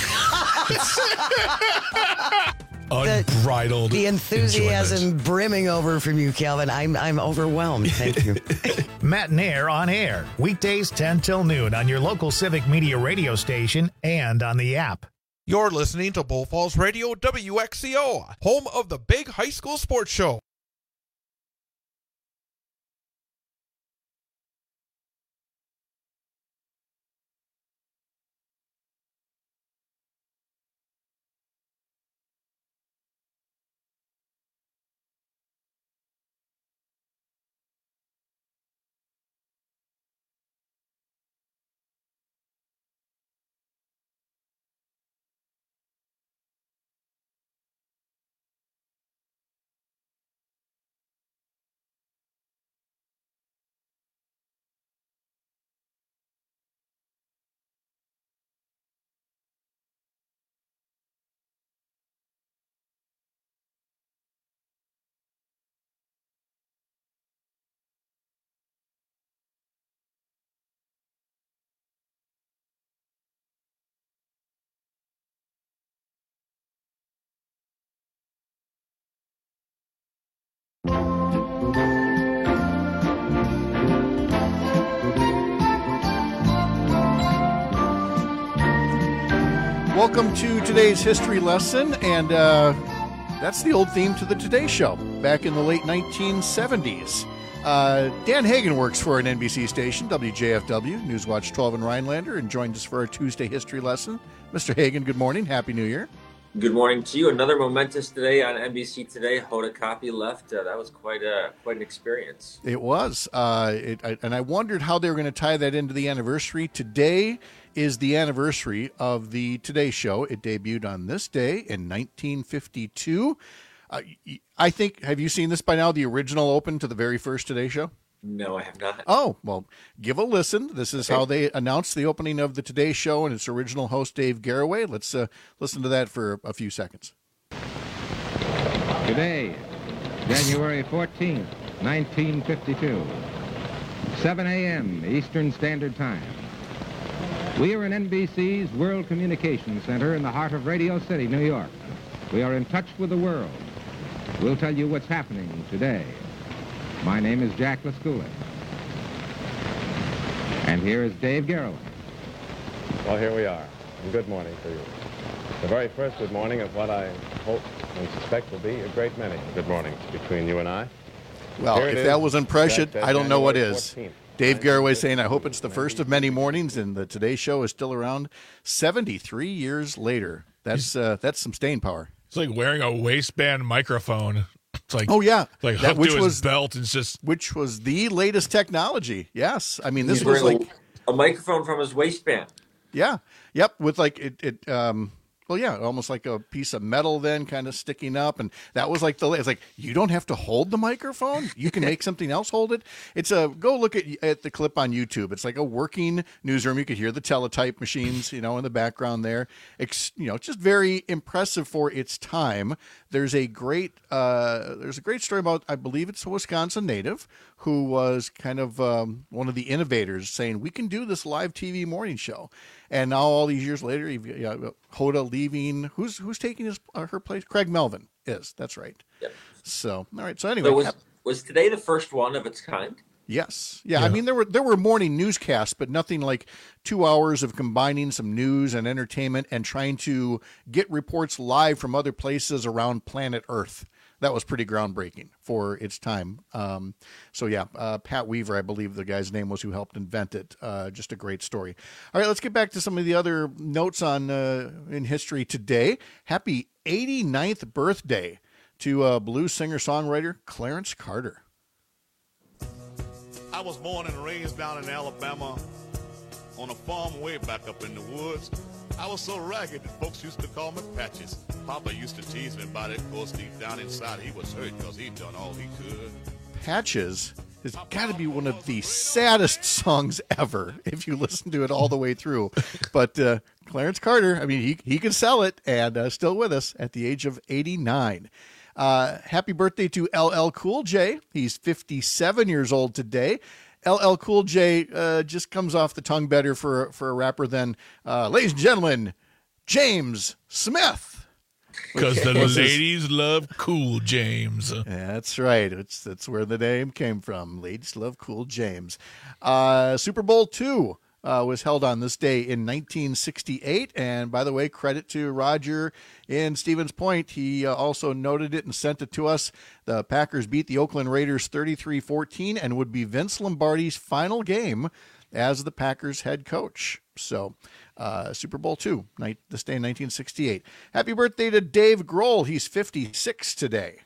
Speaker 19: Unbridled
Speaker 9: The, the enthusiasm
Speaker 19: enjoyment.
Speaker 9: brimming over from you, Calvin. I'm I'm overwhelmed. Thank you.
Speaker 1: Matt Nair on Air. Weekdays ten till noon on your local Civic Media radio station and on the app.
Speaker 4: You're listening to Bull Falls Radio, W X C O, home of the big high school sports show.
Speaker 18: Welcome to today's history lesson, and uh, that's the old theme to the Today Show back in the late nineteen seventies. Uh, Dan Hagan works for an N B C station, W J F W, Newswatch twelve in Rhinelander, and joined us for our Tuesday history lesson. Mister Hagan, good morning. Happy New Year.
Speaker 11: Good morning to you. Another momentous today on N B C Today. Hoda Kotb left. Uh, that was quite a quite an experience.
Speaker 18: It was, uh, it, I, and I wondered how they were going to tie that into the anniversary. Today is the anniversary of the Today Show. It debuted on this day in nineteen fifty-two. Uh, I think, have you seen this by now? The original open to the very first Today Show.
Speaker 11: No, I have not.
Speaker 18: Oh, well, give a listen. This is okay. How they announced the opening of the Today Show and its original host, Dave Garroway. Let's uh, listen to that for a few seconds.
Speaker 12: Today, January fourteenth, nineteen fifty-two, seven a.m. Eastern Standard Time. We are in N B C's World Communications Center in the heart of Radio City, New York. We are in touch with the world. We'll tell you what's happening today. My name is Jack Lascula. And here is Dave Garroway.
Speaker 27: Well, here we are. And good morning to you. The very first good morning of what I hope and suspect will be a great many good mornings between you and I.
Speaker 18: Well, if that wasn't prescient, I don't know what is. Dave Garroway saying, I hope it's the first of many mornings, and the Today Show is still around seventy-three years later. That's uh, that's some staying power.
Speaker 19: It's like wearing a waistband microphone. It's like,
Speaker 18: oh yeah,
Speaker 19: it's like
Speaker 18: that,
Speaker 19: hooked
Speaker 18: which
Speaker 19: to his
Speaker 18: was
Speaker 19: belt. It's just
Speaker 18: which was the latest technology. Yes, I mean this
Speaker 11: He's
Speaker 18: was
Speaker 11: wearing
Speaker 18: like
Speaker 11: a, a microphone from his waistband.
Speaker 18: Yeah, yep, with like it. it um, Well, yeah, almost like a piece of metal then kind of sticking up. And that was like the, it's like, you don't have to hold the microphone. You can make something else hold it. It's a, go look at, at the clip on YouTube. It's like a working newsroom. You could hear the teletype machines, you know, in the background there. It's, you know, just very impressive for its time. There's a great, uh, there's a great story about, I believe it's a Wisconsin native who was kind of um, one of the innovators saying, we can do this live T V morning show. And now all these years later, you've got Hoda leaving. Who's who's taking his uh, her place? Craig Melvin is. That's right.
Speaker 11: Yep.
Speaker 18: So, all right. So anyway.
Speaker 11: So was, was today the first one of its kind?
Speaker 18: Yes. Yeah, yeah. I mean, there were there were morning newscasts, but nothing like two hours of combining some news and entertainment and trying to get reports live from other places around planet Earth. That was pretty groundbreaking for its time. Um, so, yeah, uh, Pat Weaver, I believe the guy's name was, who helped invent it. Uh, just a great story. All right, let's get back to some of the other notes on uh, in history today. Happy eighty-ninth birthday to uh, blues singer-songwriter Clarence Carter.
Speaker 6: I was born and raised down in Alabama on a farm way back up in the woods. I was so ragged that folks used to call me Patches. Papa used to tease me about it. Of course, deep down inside, he was hurt because he'd done all he could.
Speaker 18: Patches has got to be one of the saddest songs ever if you listen to it all the way through. But uh, Clarence Carter, I mean, he, he can sell it, and uh, still with us at the age of eighty-nine. Uh, happy birthday to L L Cool J. He's fifty-seven years old today. L L Cool J uh, just comes off the tongue better for, for a rapper than, uh, ladies and gentlemen, James Smith.
Speaker 19: Because the ladies love Cool James.
Speaker 18: That's right. It's that's where the name came from. Ladies love Cool James. Uh, Super Bowl two uh, was held on this day in nineteen sixty-eight. And by the way, credit to Roger in Stevens Point. He uh, also noted it and sent it to us. The Packers beat the Oakland Raiders thirty-three fourteen and would be Vince Lombardi's final game as the Packers head coach. So uh, Super Bowl two, night, this day in nineteen sixty-eight. Happy birthday to Dave Grohl. He's fifty-six today.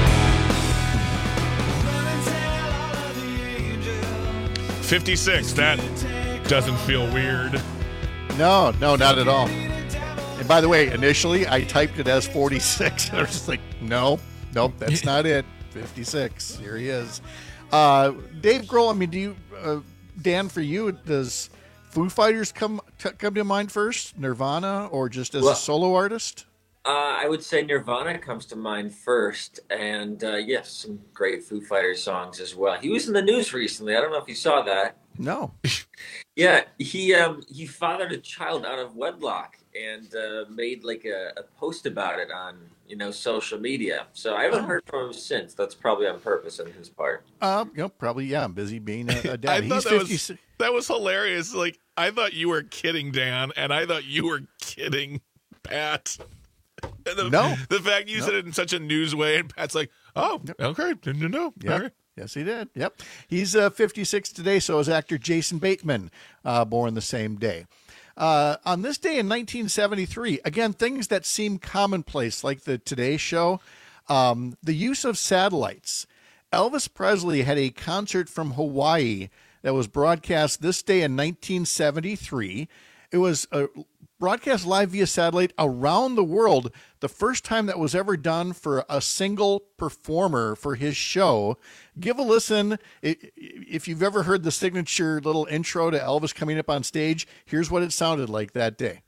Speaker 19: fifty-six, that doesn't feel weird.
Speaker 18: No, no, not at all. And by the way, initially I typed it as forty-six. I was just like, no, nope, that's not it. fifty-six, here he is. Uh, Dave Grohl, I mean, do you, uh, Dan, for you, does Foo Fighters come t- come to mind first? Nirvana, or just as well, a solo artist?
Speaker 11: Uh, I would say Nirvana comes to mind first, and uh, yes, some great Foo Fighters songs as well. He was in the news recently. I don't know if you saw that.
Speaker 18: No.
Speaker 11: Yeah, he um, he fathered a child out of wedlock and uh, made like a, a post about it on you know social media. So I haven't oh. heard from him since. That's probably on purpose on his part.
Speaker 18: Um, you know, probably yeah. I'm busy being a, a dad.
Speaker 19: I
Speaker 18: He's
Speaker 19: thought that was, that was hilarious. Like I thought you were kidding, Dan, and I thought you were kidding, Pat. And the,
Speaker 18: no,
Speaker 19: the fact you
Speaker 18: no.
Speaker 19: said it in such a news way, and Pat's like, "Oh, okay, didn't know."
Speaker 18: Yep.
Speaker 19: Right.
Speaker 18: Yes, he did. Yep, he's uh, fifty-six today. So is actor Jason Bateman, uh, born the same day. Uh, on this day in nineteen seventy-three, again, things that seem commonplace, like the Today Show, um, the use of satellites. Elvis Presley had a concert from Hawaii that was broadcast this day in nineteen seventy-three. It was uh, broadcast live via satellite around the world, the first time that was ever done for a single performer for his show. Give a listen. If you've ever heard the signature little intro to Elvis coming up on stage, here's what it sounded like that day.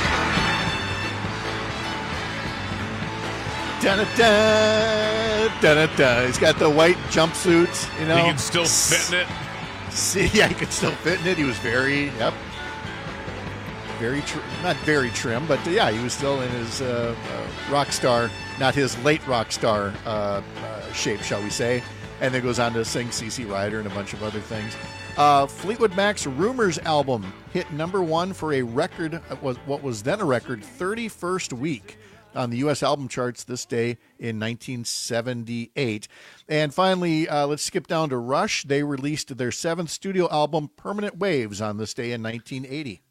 Speaker 18: Da-da-da, da-da-da. He's got the white jumpsuit, you know.
Speaker 19: He can still fit in it.
Speaker 18: See, yeah, he could still fit in it. He was very, yep. Very tr- not very trim, but uh, yeah, he was still in his uh, uh, rock star, not his late rock star uh, uh, shape, shall we say. And then goes on to sing C C Rider and a bunch of other things. Uh, Fleetwood Mac's Rumors album hit number one for a record, uh, what was then a record, thirty-first week on the U S album charts this day in nineteen seventy-eight. And finally, uh, let's skip down to Rush. They released their seventh studio album, Permanent Waves, on this day in nineteen eighty.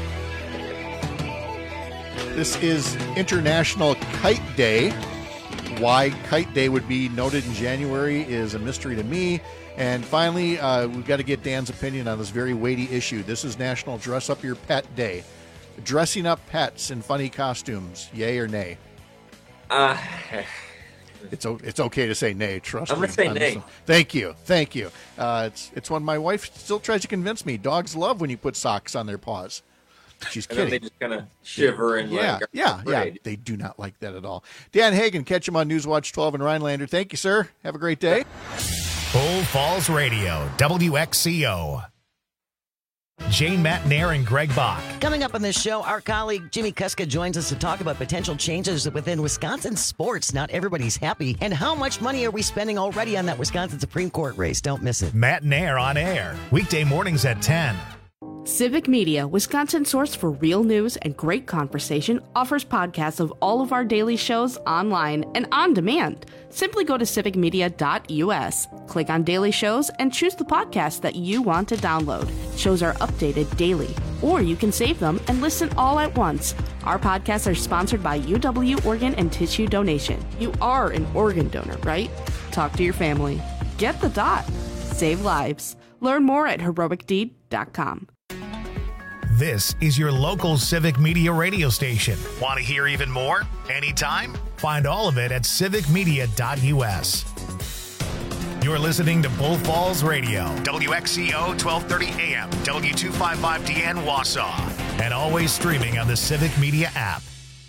Speaker 18: This is International Kite Day. why Kite Day would be noted in January is a mystery to me. And finally, uh, we've got to get Dan's opinion on this very weighty issue. This is National Dress Up Your Pet Day. Dressing up pets in funny costumes, yay or nay?
Speaker 11: Uh,
Speaker 18: it's it's okay to say nay. Trust
Speaker 11: I'm
Speaker 18: me.
Speaker 11: gonna say
Speaker 18: on
Speaker 11: nay.
Speaker 18: this one. Thank you, thank you. Uh, it's it's one my wife still tries to convince me. Dogs love when you put socks on their paws. She's
Speaker 11: and
Speaker 18: kidding.
Speaker 11: then they just kind of shiver and
Speaker 18: yeah,
Speaker 11: like,
Speaker 18: yeah, yeah.
Speaker 11: afraid.
Speaker 18: They do not like that at all. Dan Hagan, catch him on Newswatch twelve in Rhinelander. Thank you, sir. Have a great day.
Speaker 1: Bull Falls Radio, W X C O. Jane Matnair and Greg Bach.
Speaker 9: Coming up on this show, our colleague Jimmy Kuska joins us to talk about potential changes within Wisconsin sports. Not everybody's happy. And how much money are we spending already on that Wisconsin Supreme Court race? Don't miss it.
Speaker 1: Matnair on air, weekday mornings at ten.
Speaker 16: Civic Media, Wisconsin source for real news and great conversation, offers podcasts of all of our daily shows online and on demand. Simply go to civic media dot u s, click on daily shows, and choose the podcast that you want to download. Shows are updated daily, or you can save them and listen all at once. Our podcasts are sponsored by U W Organ and Tissue Donation. You are an organ donor, right? Talk to your family. Get the dot. Save lives. Learn more at heroic deed dot com.
Speaker 1: This is your local Civic Media radio station. Want to hear even more? Anytime? Find all of it at civic media dot u s. You're listening to Bull Falls Radio, W X C O twelve thirty A M, W two fifty-five D N Wausau, and always streaming on the Civic Media app.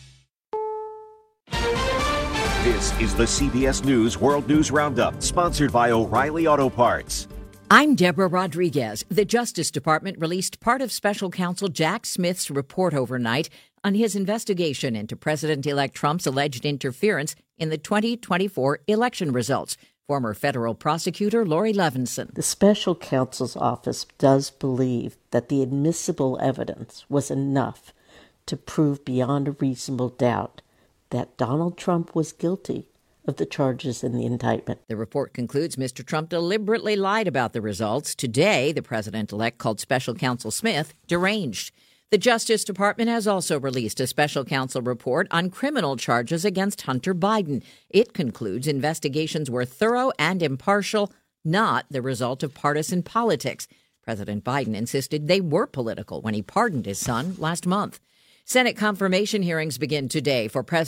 Speaker 17: This is the C B S News World News Roundup, sponsored by O'Reilly Auto Parts.
Speaker 20: I'm Deborah Rodriguez. The Justice Department released part of Special Counsel Jack Smith's report overnight on his investigation into President-elect Trump's alleged interference in the twenty twenty-four election results. Former federal prosecutor Lori Levinson.
Speaker 21: The special counsel's office does believe that the admissible evidence was enough to prove beyond a reasonable doubt that Donald Trump was guilty of the charges in the indictment.
Speaker 20: The report concludes Mister Trump deliberately lied about the results. Today, the president-elect called Special Counsel Smith deranged. The Justice Department has also released a special counsel report on criminal charges against Hunter Biden. It concludes investigations were thorough and impartial, not the result of partisan politics. President Biden insisted they were political when he pardoned his son last month. Senate confirmation hearings begin today for President